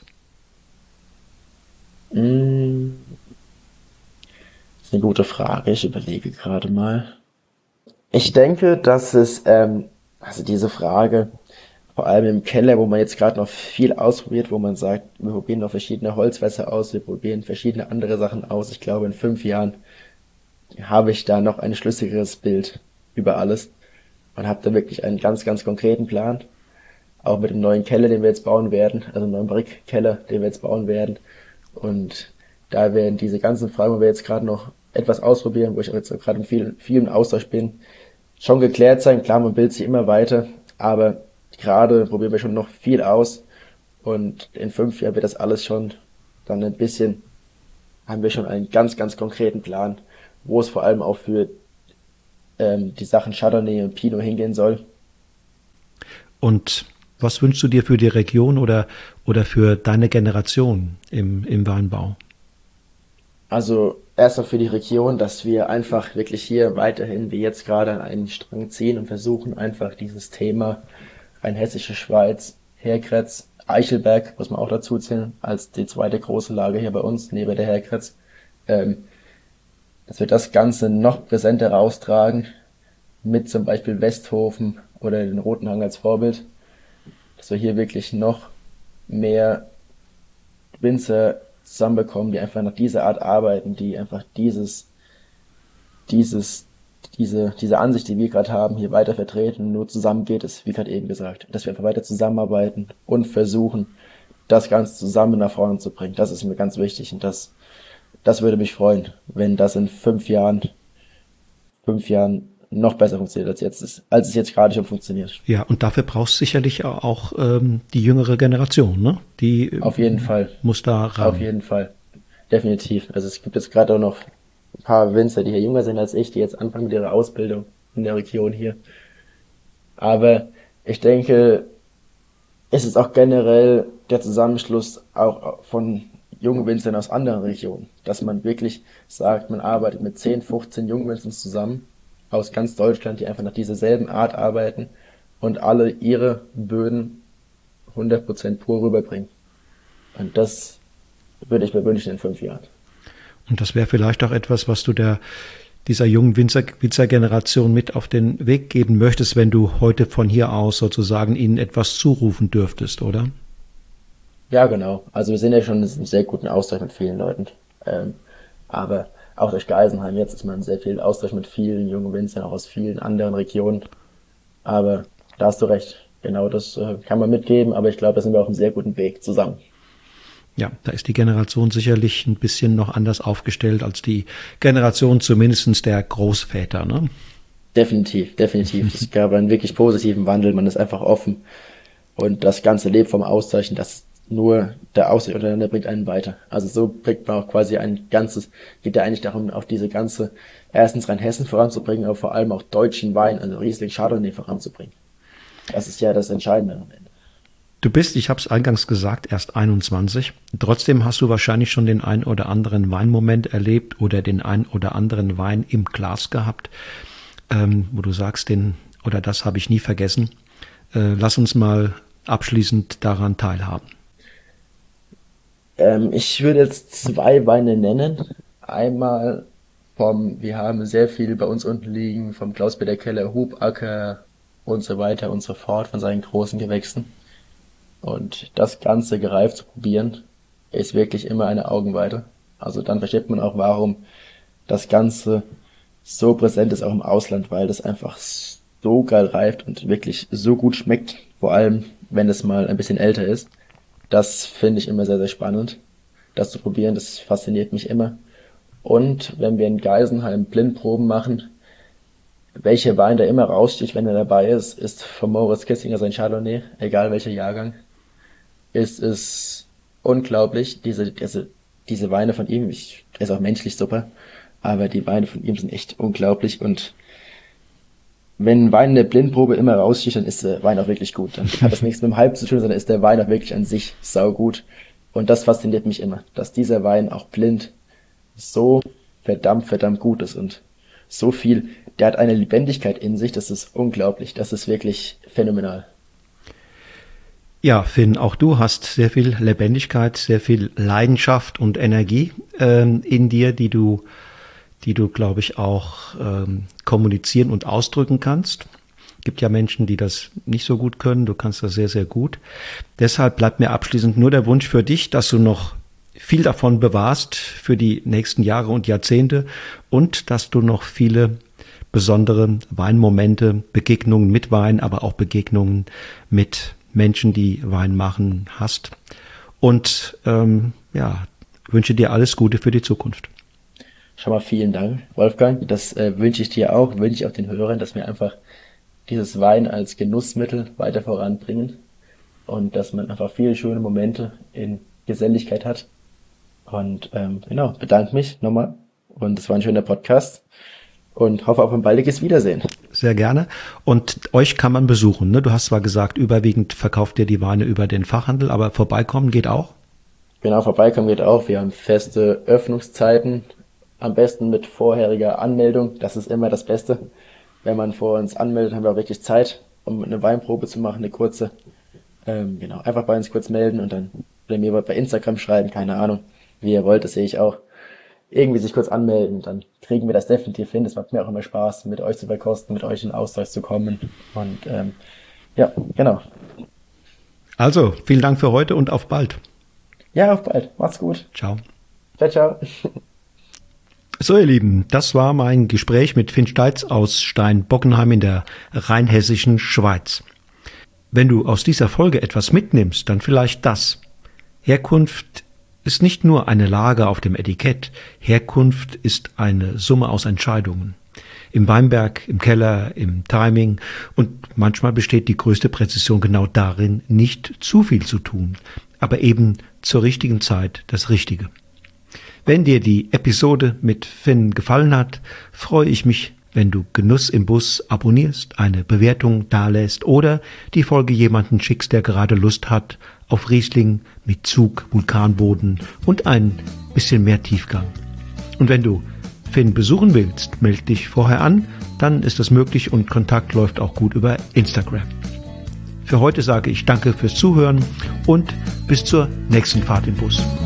Mm, Das ist eine gute Frage. Ich überlege gerade mal. Ich denke, dass also diese Frage, vor allem im Keller, wo man jetzt gerade noch viel ausprobiert, wo man sagt, wir probieren noch verschiedene Holzfässer aus, wir probieren verschiedene andere Sachen aus. Ich glaube, in 5 Jahren habe ich da noch ein schlüssigeres Bild über alles und habe da wirklich einen ganz, ganz konkreten Plan. Auch mit dem neuen Keller, den wir jetzt bauen werden, also einem neuen Brickkeller, den wir jetzt bauen werden. Und da werden diese ganzen Fragen, wo wir jetzt gerade noch etwas ausprobieren, wo ich auch jetzt gerade in vielen Austausch bin, schon geklärt sein. Klar, man bildet sich immer weiter, aber gerade probieren wir schon noch viel aus. Und in 5 Jahren wird das alles schon dann ein bisschen, haben wir schon einen ganz, ganz konkreten Plan, wo es vor allem auch für die Sachen Chardonnay und Pinot hingehen soll. Und was wünschst du dir für die Region oder für deine Generation im Weinbau? Also erstmal für die Region, dass wir einfach wirklich hier weiterhin wie jetzt gerade an einen Strang ziehen und versuchen einfach dieses Thema Rheinhessische Schweiz, Herkretz, Eichelberg, muss man auch dazu zählen, als die zweite große Lage hier bei uns, neben der Herkretz, ähm, dass wir das Ganze noch präsenter raustragen, mit zum Beispiel Westhofen oder den Roten Hang als Vorbild, dass wir hier wirklich noch mehr Winzer zusammenbekommen, die einfach nach dieser Art arbeiten, die einfach dieses, diese Ansicht, die wir gerade haben, hier weiter vertreten. Nur zusammen geht es, wie gerade eben gesagt, dass wir einfach weiter zusammenarbeiten und versuchen, das Ganze zusammen nach vorne zu bringen. Das ist mir ganz wichtig und das würde mich freuen, wenn das in 5 Jahren noch besser funktioniert als es jetzt gerade schon funktioniert. Ja, und dafür brauchst du sicherlich auch die jüngere Generation, ne? Die Auf jeden Fall. muss da Auf ran. jeden Fall. Definitiv. Also es gibt jetzt gerade auch noch ein paar Winzer, die hier jünger sind als ich, die jetzt anfangen mit ihrer Ausbildung in der Region hier. Aber ich denke, es ist auch generell der Zusammenschluss auch von jungen Winzern aus anderen Regionen, dass man wirklich sagt, man arbeitet mit 10, 15 jungen Winzern zusammen aus ganz Deutschland, die einfach nach dieser selben Art arbeiten und alle ihre Böden 100% pur rüberbringen. Und das würde ich mir wünschen in 5 Jahren. Und das wäre vielleicht auch etwas, was du dieser jungen Winzergeneration mit auf den Weg geben möchtest, wenn du heute von hier aus sozusagen ihnen etwas zurufen dürftest, oder? Ja, genau. Also wir sind ja schon in einem sehr guten Austausch mit vielen Leuten. Aber auch durch Geisenheim jetzt ist man in sehr viel Austausch mit vielen jungen Winzern, auch aus vielen anderen Regionen. Aber da hast du recht. Genau, das kann man mitgeben, aber ich glaube, da sind wir auf einem sehr guten Weg zusammen. Ja, da ist die Generation sicherlich ein bisschen noch anders aufgestellt als die Generation zumindestens der Großväter, ne? Definitiv, definitiv. Es gab einen wirklich positiven Wandel. Man ist einfach offen und das Ganze lebt vom Austausch. Und das nur der Austausch untereinander bringt einen weiter. Also so bringt man auch quasi geht ja eigentlich darum, auch diese ganze, erstens Rheinhessen voranzubringen, aber vor allem auch deutschen Wein, also Riesling, Chardonnay voranzubringen. Das ist ja das Entscheidende am Ende. Du bist, ich habe es eingangs gesagt, erst 21. Trotzdem hast du wahrscheinlich schon den ein oder anderen Weinmoment erlebt oder den ein oder anderen Wein im Glas gehabt, wo du sagst, das habe ich nie vergessen. Lass uns mal abschließend daran teilhaben. Ich würde jetzt 2 Weine nennen. Einmal wir haben sehr viel bei uns unten liegen, vom Klaus-Peter Keller, Hubacker und so weiter und so fort, von seinen großen Gewächsen. Und das Ganze gereift zu probieren, ist wirklich immer eine Augenweide. Also dann versteht man auch, warum das Ganze so präsent ist auch im Ausland, weil das einfach so geil reift und wirklich so gut schmeckt. Vor allem, wenn es mal ein bisschen älter ist. Das finde ich immer sehr, sehr spannend, das zu probieren. Das fasziniert mich immer. Und wenn wir in Geisenheim Blindproben machen, welcher Wein da immer raussticht, wenn er dabei ist von Moritz Kissinger sein Chardonnay, egal welcher Jahrgang. Ist es unglaublich, diese Weine von ihm, er ist auch menschlich super, aber die Weine von ihm sind echt unglaublich und wenn ein Wein in der Blindprobe immer raussticht, dann ist der Wein auch wirklich gut. Dann hat das nichts mit dem Hype zu tun, sondern ist der Wein auch wirklich an sich saugut. Und das fasziniert mich immer, dass dieser Wein auch blind so verdammt, verdammt gut ist und so viel, der hat eine Lebendigkeit in sich, das ist unglaublich, das ist wirklich phänomenal. Ja, Finn, auch du hast sehr viel Lebendigkeit, sehr viel Leidenschaft und Energie in dir, die du, glaube ich, auch kommunizieren und ausdrücken kannst. Gibt ja Menschen, die das nicht so gut können. Du kannst das sehr, sehr gut. Deshalb bleibt mir abschließend nur der Wunsch für dich, dass du noch viel davon bewahrst für die nächsten Jahre und Jahrzehnte und dass du noch viele besondere Weinmomente, Begegnungen mit Wein, aber auch Begegnungen mit Menschen, die Wein machen, hast. Und wünsche dir alles Gute für die Zukunft. Schon mal vielen Dank, Wolfgang. Das wünsche ich dir auch, wünsche ich auch den Hörern, dass wir einfach dieses Wein als Genussmittel weiter voranbringen und dass man einfach viele schöne Momente in Geselligkeit hat. Und bedanke mich nochmal. Und es war ein schöner Podcast. Und hoffe auf ein baldiges Wiedersehen. Sehr gerne. Und euch kann man besuchen, ne? Du hast zwar gesagt, überwiegend verkauft ihr die Weine über den Fachhandel, aber vorbeikommen geht auch? Genau, vorbeikommen geht auch. Wir haben feste Öffnungszeiten. Am besten mit vorheriger Anmeldung. Das ist immer das Beste. Wenn man vor uns anmeldet, haben wir auch richtig Zeit, um eine Weinprobe zu machen, eine kurze. Einfach bei uns kurz melden und dann oder mir bei Instagram schreiben, keine Ahnung, wie ihr wollt, das sehe ich auch. Irgendwie sich kurz anmelden, dann kriegen wir das definitiv hin. Es macht mir auch immer Spaß, mit euch zu verkosten, mit euch in Austausch zu kommen. Und genau. Also, vielen Dank für heute und auf bald. Ja, auf bald. Macht's gut. Ciao. Ciao, ciao. So, ihr Lieben, das war mein Gespräch mit Finn Steitz aus Steinbockenheim in der rheinhessischen Schweiz. Wenn du aus dieser Folge etwas mitnimmst, dann vielleicht das. Herkunft ist nicht nur eine Lage auf dem Etikett. Herkunft ist eine Summe aus Entscheidungen. Im Weinberg, im Keller, im Timing und manchmal besteht die größte Präzision genau darin, nicht zu viel zu tun, aber eben zur richtigen Zeit das Richtige. Wenn dir die Episode mit Finn gefallen hat, freue ich mich, wenn du Genuss im Bus abonnierst, eine Bewertung dalässt oder die Folge jemanden schickst, der gerade Lust hat auf Riesling mit Zug, Vulkanboden und ein bisschen mehr Tiefgang. Und wenn du Finn besuchen willst, meld dich vorher an, dann ist das möglich und Kontakt läuft auch gut über Instagram. Für heute sage ich danke fürs Zuhören und bis zur nächsten Fahrt im Bus.